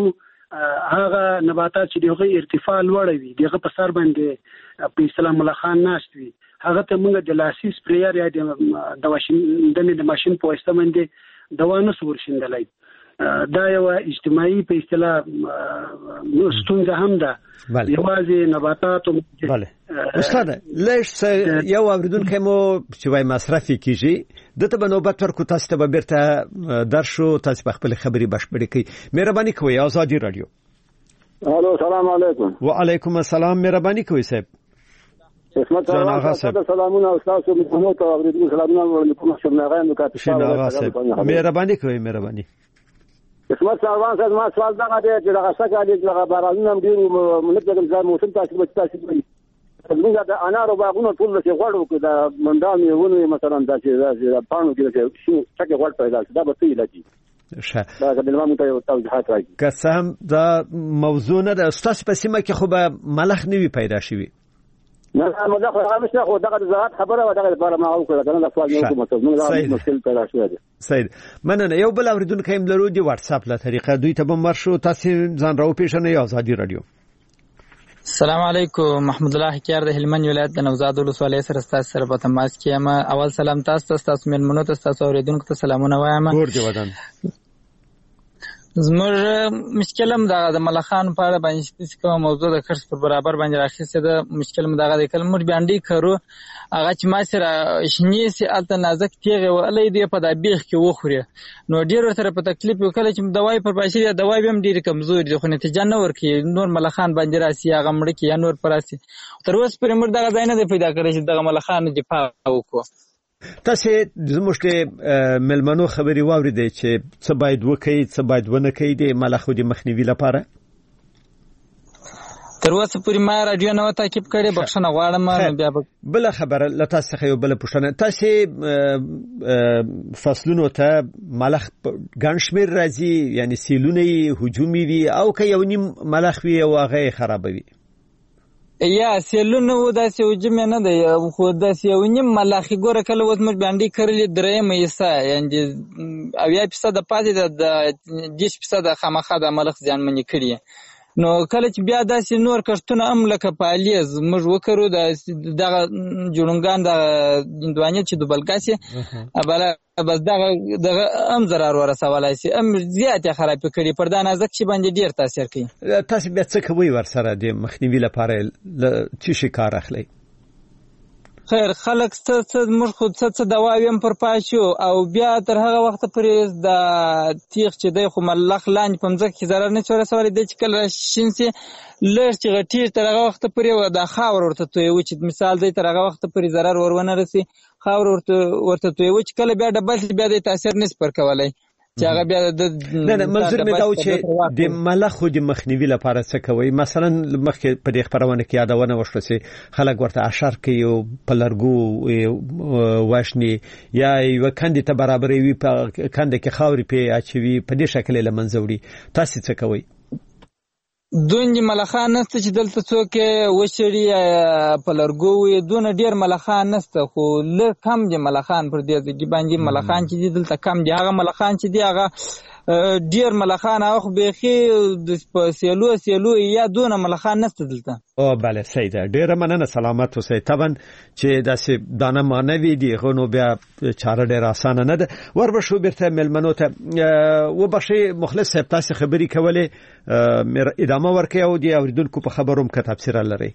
D: هغه نباتات چې دغه ارتفاع لوړ وي دغه په سر باندې په اسلام ملخان ناشت وي هغه ته موږ د لاسي سپریر یا د ماشين په واسطه باندې دوا نه ورشندلای دا یو اجتماعي په اصطلاح ستونزه هم ده یوازې نباتات
B: بله استاد لږ یو اوریدونکو مو چې وای مصرفي کیږي دته به نوبت ورکو تاسو ته به بیرته درشو تاسو په خپل خبري بشپړی کی مهرباني کوئ آزادی رادیو
H: الو سلام علیکم
B: وعلیکم السلام مهرباني کوئ صاحب
H: اسمت سلامونه استاد محمود اوریدونکو سلامونه وعلیکم السلام
B: مهرباني کوئ مهرباني
H: اسمت سروان صاحب ما سوال دا دی چې دغه څنګه دي دغه بارانونه ډیرو منځګل ځای موسم تاسو موږ د انارو باغونو ټول څه غوړو کې د منډال یوونه مثلا دا چې پانو کې شو څنګه غوړ پیدا شي دا به څه لګي دا د نظام ته توضیحات راځي
B: قسم دا موضوع نه د استاد په سیمه کې خو به ملخ نوي پیدا شي
H: نه ملخ هغه مشه خو دغه زراعت خبره و دغه لپاره ما او کړه کنه د سوال یو کوم څه موږ مشکل پیدا شوی دی
B: سید مننه یو بل اوریدونکو هم لرو دی واتس اپ له طریقه دوی ته بمر شو تاسو ځان راو پیښنه آزادی رادیو
I: السلام علیکم محمود الله حکیار د هلمند ولایت د نوزاد ولسوالۍ سره تاسو سره په تماس کې یم اول سلام تاسو مېلمنو تاسو اوریدونکو ته سلامونه وایم
B: ګور دی ودان
I: زموږ مشکلم د ملخان په اړه باندې کوم موضوع د خرڅ پر برابر باندې راخیسته د مشکلم دغه د کلمه باندې کړو هغه چې ما سره شنی سي الته نازک تیغه ولې دی په د بیخ کې وخوري نو ډیر سره په تکلیف وکړي چې دوايي پر باشي دوايي هم ډیر کمزوري دي خو نتیجه نه ورکي نور ملخان باندې راسي هغه مړ کې یا نور پراسي تر اوسه پر مړ دغه ځای نه دی پیدا کړی چې دغه ملخان دفاع وکړو
B: تاسو زموږ ملمنو خبري واوریدئ چې څه باید وکړي څه باید ونه کړي د ملخو د مخنیوي لپاره
I: تر اوسه پورې ما رادیو نه تعقیب کړي بخښنه غواړم بیا
B: بل خبره لته څخه یو بل پوښتنه تاسو فصلونو ته ملخ ګنشمیر راځي یعنی سیلونه هجومي وي او که یو نیم ملخ وي او هغه خرابوي
I: یا سیلونه و داسې وجم نه دی خو داسې یو نیم ملخي ګوره کله وځ مې باندې کړلې درې مېسا یعنی 80% پاتې د 10% خامخا د ملخ ځان منی کړی نو کله چې بیا داسې نور کښتونه هم لکه پالیز موږ وکړو دغه جوړنګان د اندوانیت چې د بلګاسي ابله بس دغه هم ضرر ورسولای شي هم زیات خراب کړي پر دا نازک شي باندې ډیر تاثیر کوي
B: تاسو بیا څه کوي ورسره د مخنیوي لپاره چې شي کار اخلي
I: خیر خلک څه موږ خود څه دواویم پر پاشو او بیا تر هغه وخت پورې د تیغ چې دی خو ملخ لاندې په مځکه کې ضرر نه ورسولی دی چې کله شینسي لږ چې غټیر تر هغه وخت پورې د خاور ورته تویوي چې مثال دی تر هغه وخت پورې ضرر ورونه رسي خاور ورته تویوي چې کله بیا ډبل بیا د تاثیر نس پر کولای چې هغه بیا د
B: نه منظور مې دا و چې د ملخو د مخنیوي لپاره څه کوي مثلا مخکې په دې خبرونه کې یادونه وشوه چې خلک ورته اشر کوي او په لرګو واشني یا یو کندې ته برابرې وي په کنده کې خاورې په اچوي په دې شکل له منځوري تاسو څه کوي
I: دونې ملخان نسته چې دلته څوک وشړي په لرګو وي دونه ډیر ملخان نسته خو لږ کم دي ملخان پر دې ځای باندې ملخان چې دي دلته کم دي هغه ملخان چې دي هغه ډیر ملخان هغه بيخي د سیلو یا دونه ملخان نسته دلته
B: او بله سیده ډیر مننه سلامت اوسئ طبعا چې داسې دانه مانوي دي غنو بیا چاره ډیر اسانه نه ده وربشو بیرته ملمنو ته وبشي مخلص صاحب تاسو خبري کولې ادامه ورکړئ او دی اوریدونکو په خبروم کتاب سره لري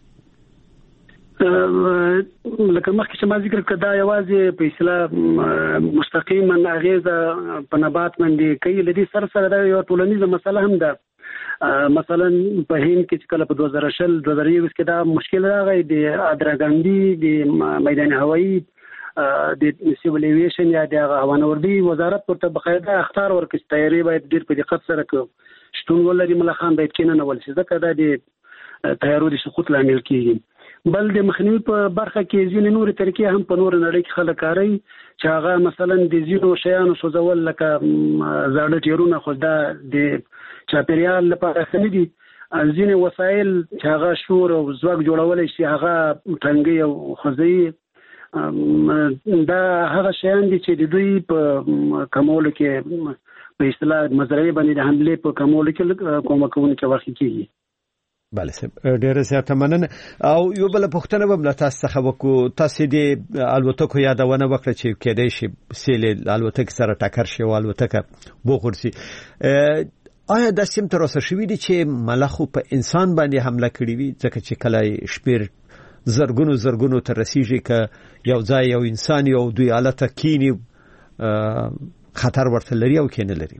D: لکه مخکې چې ما ذکر کړ دا یوازې په اصطلاح مستقیما اغیزه په نبات باندې کوي لدی سره دا یو ټولنیزه مسله هم ده مثلا په هند کې کله په 2020 کې دا مشکل راغی د ادراګاندي د میدان هوایی د سیول ایویشن یا د هوانوردی وزارت ورته بقاعده اختار ورکړي تیاری باید ډیر په دقت سره کوي شتون ولري ملخان باید کینه نه ولسی ځکه دا د تیارو د سقوط لامل کیږي بل د مخنیوي په برخه کې ځینې نور طریقې هم په نور نړۍ کې خلک کاروي چې هغه مثلا د زیرو شیانو سوزول لکه زاړه ټیرونه خو دا د چاپیریال لپاره ښه نه دي ځینې وسایل چې هغه شور او ځواک جوړولی شي هغه ټنګي او خوځوي دا هغه شیان دي چې د دوی په کمولو کې په اصطلاح مزرعي باندې د حمله په کمولو کې کومکونه واقع کیږي.
B: بله صاحب ډیره زیاته مننه. او یو بل پوښتنه به له تاسو څخه وکړو، تاسو د الوتکو یادونه وکړه چې کېدای شي سیل الوتکې سره ټکر شي او الوتکه وغورځي. آیا د سیم تر اوسه شوی دی چې ملخو په انسان باندې حمله کړې وي؟ ځکه چې کله شپیر زرګونو تر رسیږي که یو ځای یو انسان یو دوی حالت کینی خطر ورته لري او کینه لري.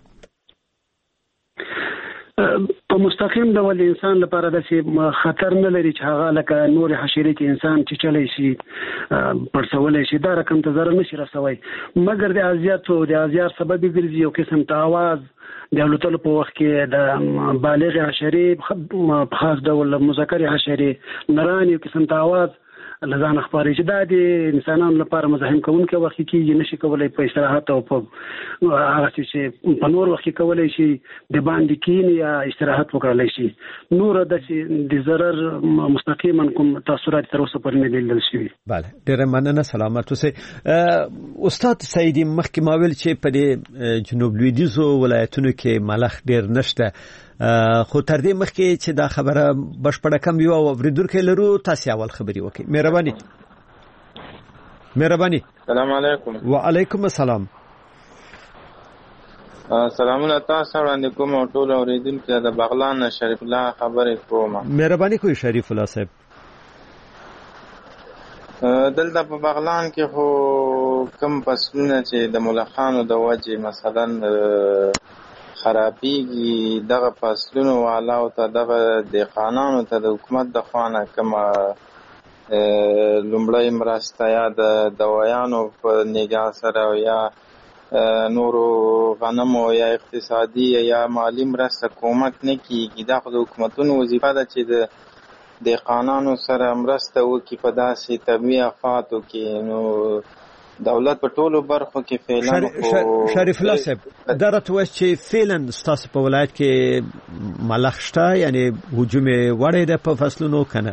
D: په مستقیم ډول انسان لپاره د خطر نه لري چې هغه لکه نور حشرې کې انسان چې چلی شي پړسولی شي، دا رقم ته ضرر نشي رسوي، مګر د اذیت سبب ګرځي. یو قسم ته आवाज د الوتلو په وخت کې د بالغ حشرې په خاص ډول مذکر حشرې نران یو قسم ته आवाज لزان اخباري چې دا د انسانانو لپاره مزاحم کوونکې وخت کې نشي کولای په استراحت او په هغه چې په نور وخت کې کولای شي د باندې کین یا استراحت وکړای شي. نور د ضرر مستقیما کوم تاثیرات تر اوسه پورې نه لیدل شوي.
B: بله ډیره مننه، سلامت اوسئ. استاد سعیدی مخکې ما ویل چې په جنوب لویدیځو ولایتونو کې ملخ ډیر نشته، خو تر دې مخکې چې دا خبره بشپړه کم یو اوریدونکو لرو، تاسو اول خبري وکړئ. مهرباني. السلام علیکم. وعلیکم السلام.
J: سلامونه تاسو وړاندې کوم او ټول اوریدونکو د بغلان شریف الله خبرې کوم.
B: مهرباني کوئ شریف الله صاحب.
J: دلته په بغلان کې خو کم فصلونه چې د ملخانو د وجې مثلا خرابېږي، دغه فصلونو والاو ته دغه دهقانانو ته د حکومت د خوا کومه لومړی مرسته یا د دوایانو په نگاه سره یا نورو غنمو یا اقتصادي یا مالی مرسته کومک نه کیږي. دا خو د حکومتونو وظیفه ده چې د دهقانانو سره مرسته وکړي په داسې طبیعي افاتو کې. نو دولت په ټولو برخو کې فعلا
B: شریف الله صاحب دا راته وایي چې فعلا ستاسو په ولایت کې ملخ شته، یعنی هجوم وړی ده په فصلونو کنه؟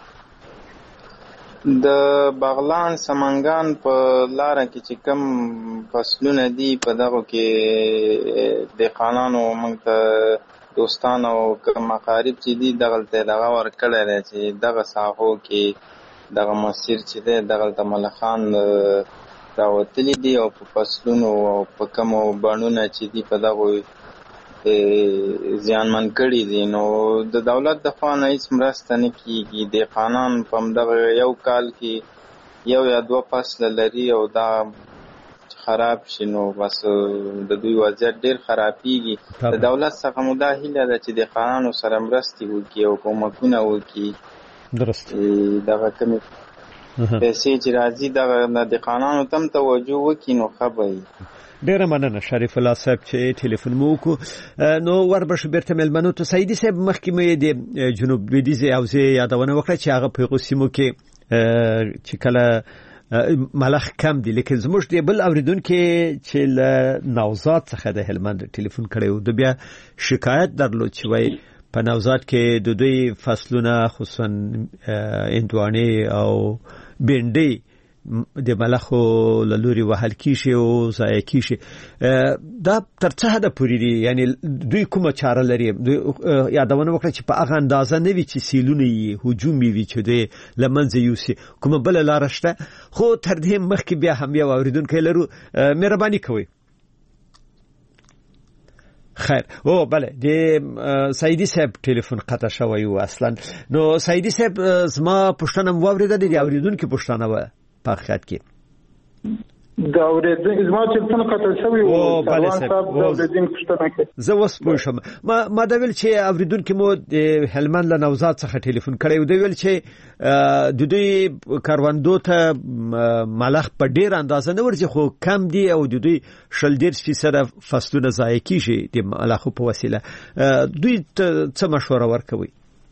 J: د بغلان سمنګان په لاره کې چې کم فصلونه دي په دغو کې دهقانانو موږ ته دوستان او کم مقارب چې دي دغلته دغه ورکړی دی چې دغه ساحو کې دغه مسیر چې دی دغلته ملخان راوتلی دي او په فصلونو او په کومو بڼونه چې دي په دغو زیانمن کړي دي. نو د دولت د خوا نه هیڅ مرسته نه کیږي. دهقانان په همدغه یو کال کې یو یا دوه فصله لري او دا خراب شي نو بس د دوی وضعیت ډیر خرابېږي. د دولت څخه مو دا هیله ده چې دهقانانو سره مرستې وکړي او کومکونه وکړي.
B: درست.
J: دغه کومې پیسې چې راځي دغه دهقانانو ته هم توجه وکړي نو ښه به وي.
B: ډیره مننه شریف الله صاحب چې ټلیفون مو وکړو. نو وربشو بیرته مېلمنو ته سعیدي صاحب مخکې مې د جنوب لویدیځې حوزې یادونه وکړه چې هغه په هغو سیمو کې چې کله ملخ کم دي، لیکن زموږ د بل اوریدونکي چې له نوزاد څخه د هلمند ټلیفون کړی و، د بیا شکایت درلود چې وایي په نوزاد کې د دوی فصلونه خصوصا هندواڼې او بینډۍ د ملخو له لوري وهل کیږي او ضایع کیږي. دا تر څه حده پورې دي؟ یعنی دوی کومه چاره لري؟ دوی یادونه وکړه چې په هغه اندازه نه وي چې سیلونه یې هجوم وي چې دوی له منځه یوسي، کومه بله لاره شته؟ خو تر دې مخکې بیا هم یو اوریدونکی لرو، مهرباني کوئ. خیر. او بله د سعیدی صاحب ټلیفون قطع شوی و اصلا. نو سعیدی صاحب زما پوښتنه واوریده د اوریدونکو پوښتنه و په حقیقت کې
C: دا اوریدونکو زما چې څنګه قطع شوی و
B: بله صاحب
C: د اوریدونکو پوښتنه کې
B: زه اوس پوه شم. ما دا ویل چې اوریدونکو مو د هلمند له نوزاد څخه ټلیفون کړی و، دا ویل چې د دوی کاروندو ته ملخ په ډیر اندازه نه ورځي خو کم دي او د دوی 40% فصلونه ضایع کیږي د ملخو په وسیله. دوی څه مشوره ورکوي؟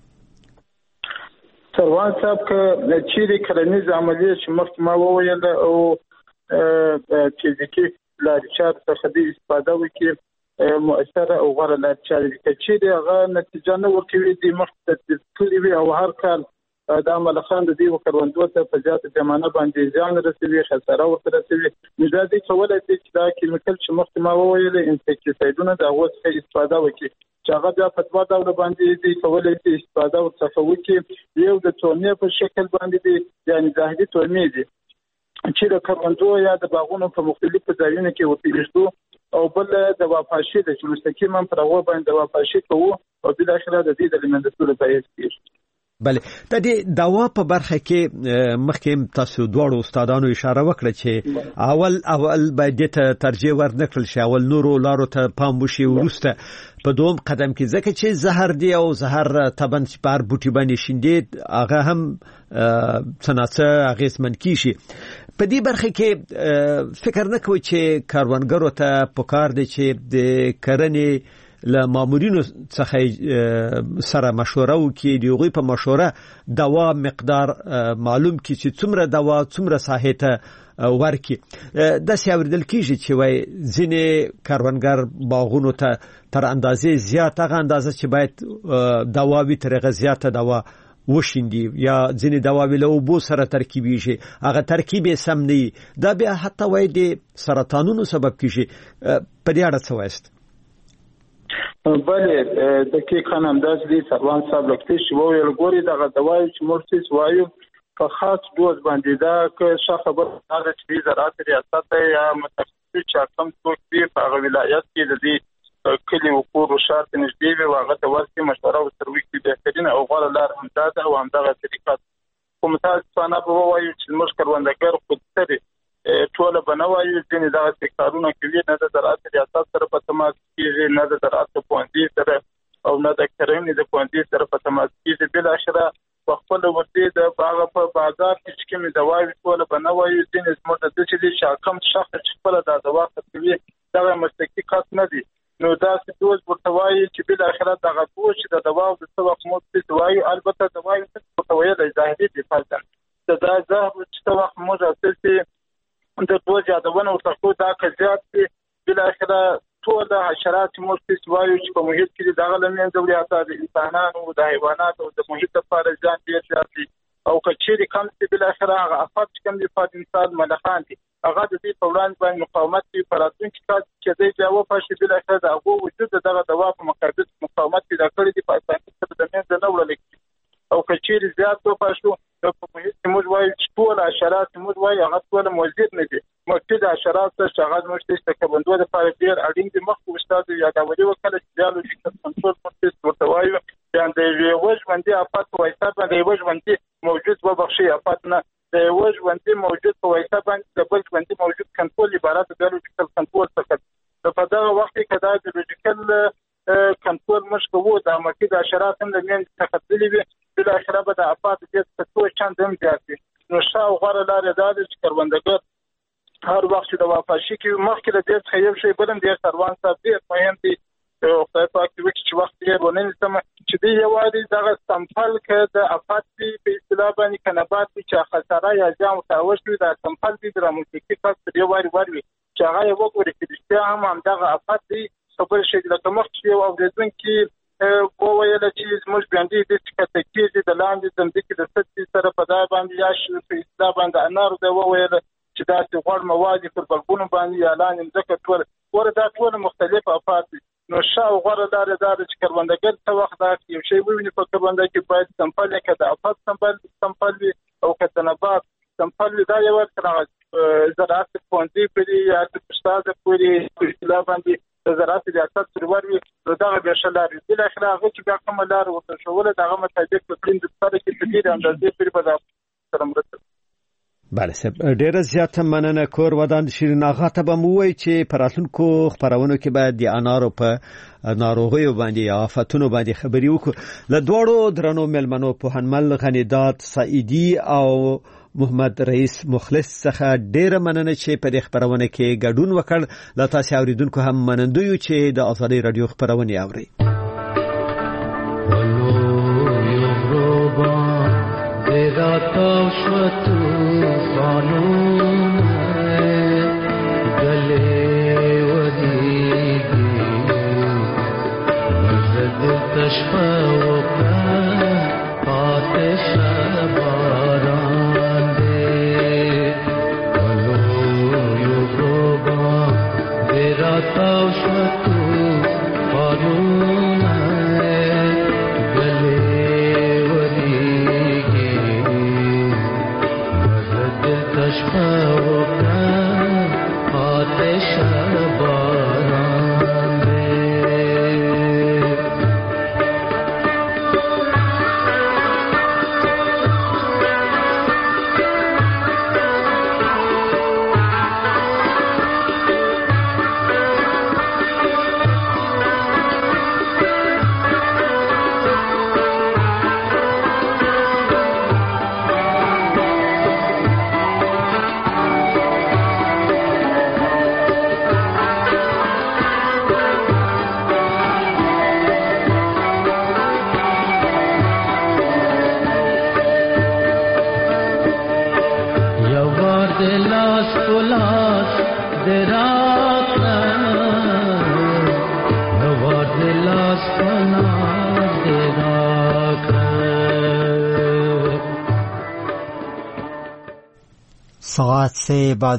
C: سروان صاحب که چیرې کرنیز عملیات چې مخکې ما وویل او فزیکي لارې چارې څخه د استفاده وکړي مؤثره او غوره لارې چارې که چیرې هغه نتیجه نه ورکوي د مخکې تدبیر کړي وي او هر کال دا ملخان د دې کروندو ته په ذات پیمانه باندې ځان رسوي خساره ورته رسوي نو دا دې کولای شي چې دا کیمیکل چې مخکې ما وویل انسیکټیسایډونه دا اوس څه استفاده وکړي چې هغه بیا په دوه ډول باندې دې کولای شي استفاده ورڅخه وکړي یو د تومې په شکل باندې دي یعنی ظاهري تومې دي چې د کروندو یا د باغونو په مختلفو ځایونو کې وپیژدو او بل د واپاشي د چې مستقیما پر هغه باندې واپاشي کوو او بل اخره د دې د لمندستو لپاره کیږي.
B: بله د دې دوا په برخه کې مخکې تاسو دوه استادانو اشاره وکړه چې اول باید ته ترجیح ورنکړل شي اول نورو لارو ته پام وشي ورسته په دوم قدم کې ځکه چې زهر دی او زهر طبعا پر بوټي باندې شیندې هغه هم څنګه اغیزمن کیږي. په دې برخه کې فکر نه کوي چې کاروانګرو ته پکار دي چې د کرنې له مامورینو څخه سره مشوره وکړي د هغوی په مشوره دوا مقدار معلوم کړي چې څومره دوا څومره ساحې ته ورکړي. داسې اورېدل کېږي چې وایي ځینې کروندګر باغونو ته تر اندازې زیات هغه اندازه چې باید دوا وي تر هغه زیاته دوا وشیندي یا ځینې دواوې له اوبو سره ترکیبیږي هغه ترکیب یې سم نه وي دا بیا حتی وایي د سرطانونو سبب کېږي. په دې اړه څه وایست؟
C: بله دقیقاً همداسې دی سروان صاحب لکه چې وویل ګوري دغه دوايي چې موږ وایو په خاص ډوز باندې دا که ښه خبره ده چې زراعت ریاست یا متخصص چې کوم څوک دی په هغه ولایت کې د دې کلی او کور او شهر ته نږدې وي هغه ته ورسې مشوره ورسره وکړي بهترینه او غوره لار همدا ده او همدغه طریقه کوم متاسفانه به ووایو چې موږ کروندګر خودسري ټول بنوایو ځینې دغه کارونه کوي نه د زراعت ریاست سره په تماس کېږي نه د زراعت پوهنځي سره او نه د کرنې د پوهنځي سره په تماس کېږي بالاخره په خپل ورته د باغ په بازار کې کوم دواوی ټول بنوایو ځینې زموږ د دې چې حکم شخص چې خپل د دوا کوي دا مستقیم خاص نه دي نو دا څه دوز ورتوایي چې بالاخره دغه دوز چې د دوا د څه وخت مو څه وایي البته دواوی څه ورتوایي د ظاهري دی فلسفه دا زهر چې وخت مو ځل د دوه یادونه او تاسو دا کزيات دي بل اخره ټول حشرات مرتبط وایو چې په محیط کې دغه لمن ضرورت د انسانانو او د حیوانات او د محیط لپاره ځان ډیر ځاتي او کچېری کم چې بل اخره هغه افات کوم دي په انسان ملخان دي هغه د دې په وړاندې باندې مقاومت کوي پراتون چې د جواب په بل اخره د هغه وجود دغه دوا په مقابل مقاومت پیدا کړی دي په اساس سره د منځ نه وړل او کچېری زیات په پښتو په محیط کې موږ وایو چې ټول حشرات موږ وایو هغه ټول موجود نه دي مفید حشرات څخه هغه موږ ته کبندو د پاره ډیر اړین دي مخکې استاد یادولې وکړه چې بیولوژیکل کنټرول پروسس ورته وایو یعنی د ویوج باندې افات په وایسا باندې ویوج باندې موجود و بخشي افات نه د ویوج باندې موجود په وایسا باندې د بل باندې موجود کنټرول عبارت د بیولوژیکل کنټرول څخه په دغه وخت کې کدا د بیولوژیکل کنټرول مشکو د مفید حشرات هم د من تخصصي وي بل اخره به د افات د څه چاند هم زیاتې نو شاو غره لارې دا چې کروندګر هر وخت د واپاشي کې مخکې د دې څخه یو شی بلم دی سروان صاحب دی مهم دی او خدای پاک دې چې وخت یې ونه نسم چې دی یو وادي دغه سمپل کې د افات په اصطلاح باندې کنابات چې خساره یا ځم متوجه د سمپل دي د موسیقي فقط دی واری چې هغه یو وګوري چې هم دغه افات دی خبر شي لکه مخکې او د ځن کې وویل چې زموږ باندې د څه د لاندې د دې د ستې سره په ځای باندې یا شي په اصطلاح باندې انار دی وویل چې دا د غوړ مواد پر بلګونو باندې اعلان ځکه ټول وردا ټول مختلف افات نو شاو غره دار چې کروندګر څه وخت دا یو شی ویني په کروندګر کې باید سمپل کې د افات سمپل او کتنبات سمپل دا یو څه زراعت پوهنځي په یا د استاد پوری په اصطلاح باندې زراعت ریاست سروي دغه به شلاري د اخر هغه چې بیا کوم لار ورته شوله دغه مطابق په پرند سره کې په دې اندازې پر په سره مرسته
B: بله سب ډیره زیاته مننه کور ودان شیرین اغا ته به مو وای چې پراتونکو خبرونو کې باید د انارو په ناروغیو باندې یا آفاتونو باندې خبري وکړو له دوړو درنو ملمنو په هنمل غنیدات سعیدی او محمد رئیس مخلص څخه ډیره مننه چې په دې خبرونه کې ګډون وکړ لا تاسو اوریدونکو هم منندوی چې د ازادي رادیو خبرونه اوري
K: تشفى وكان قاتشا ساعت 3 بعد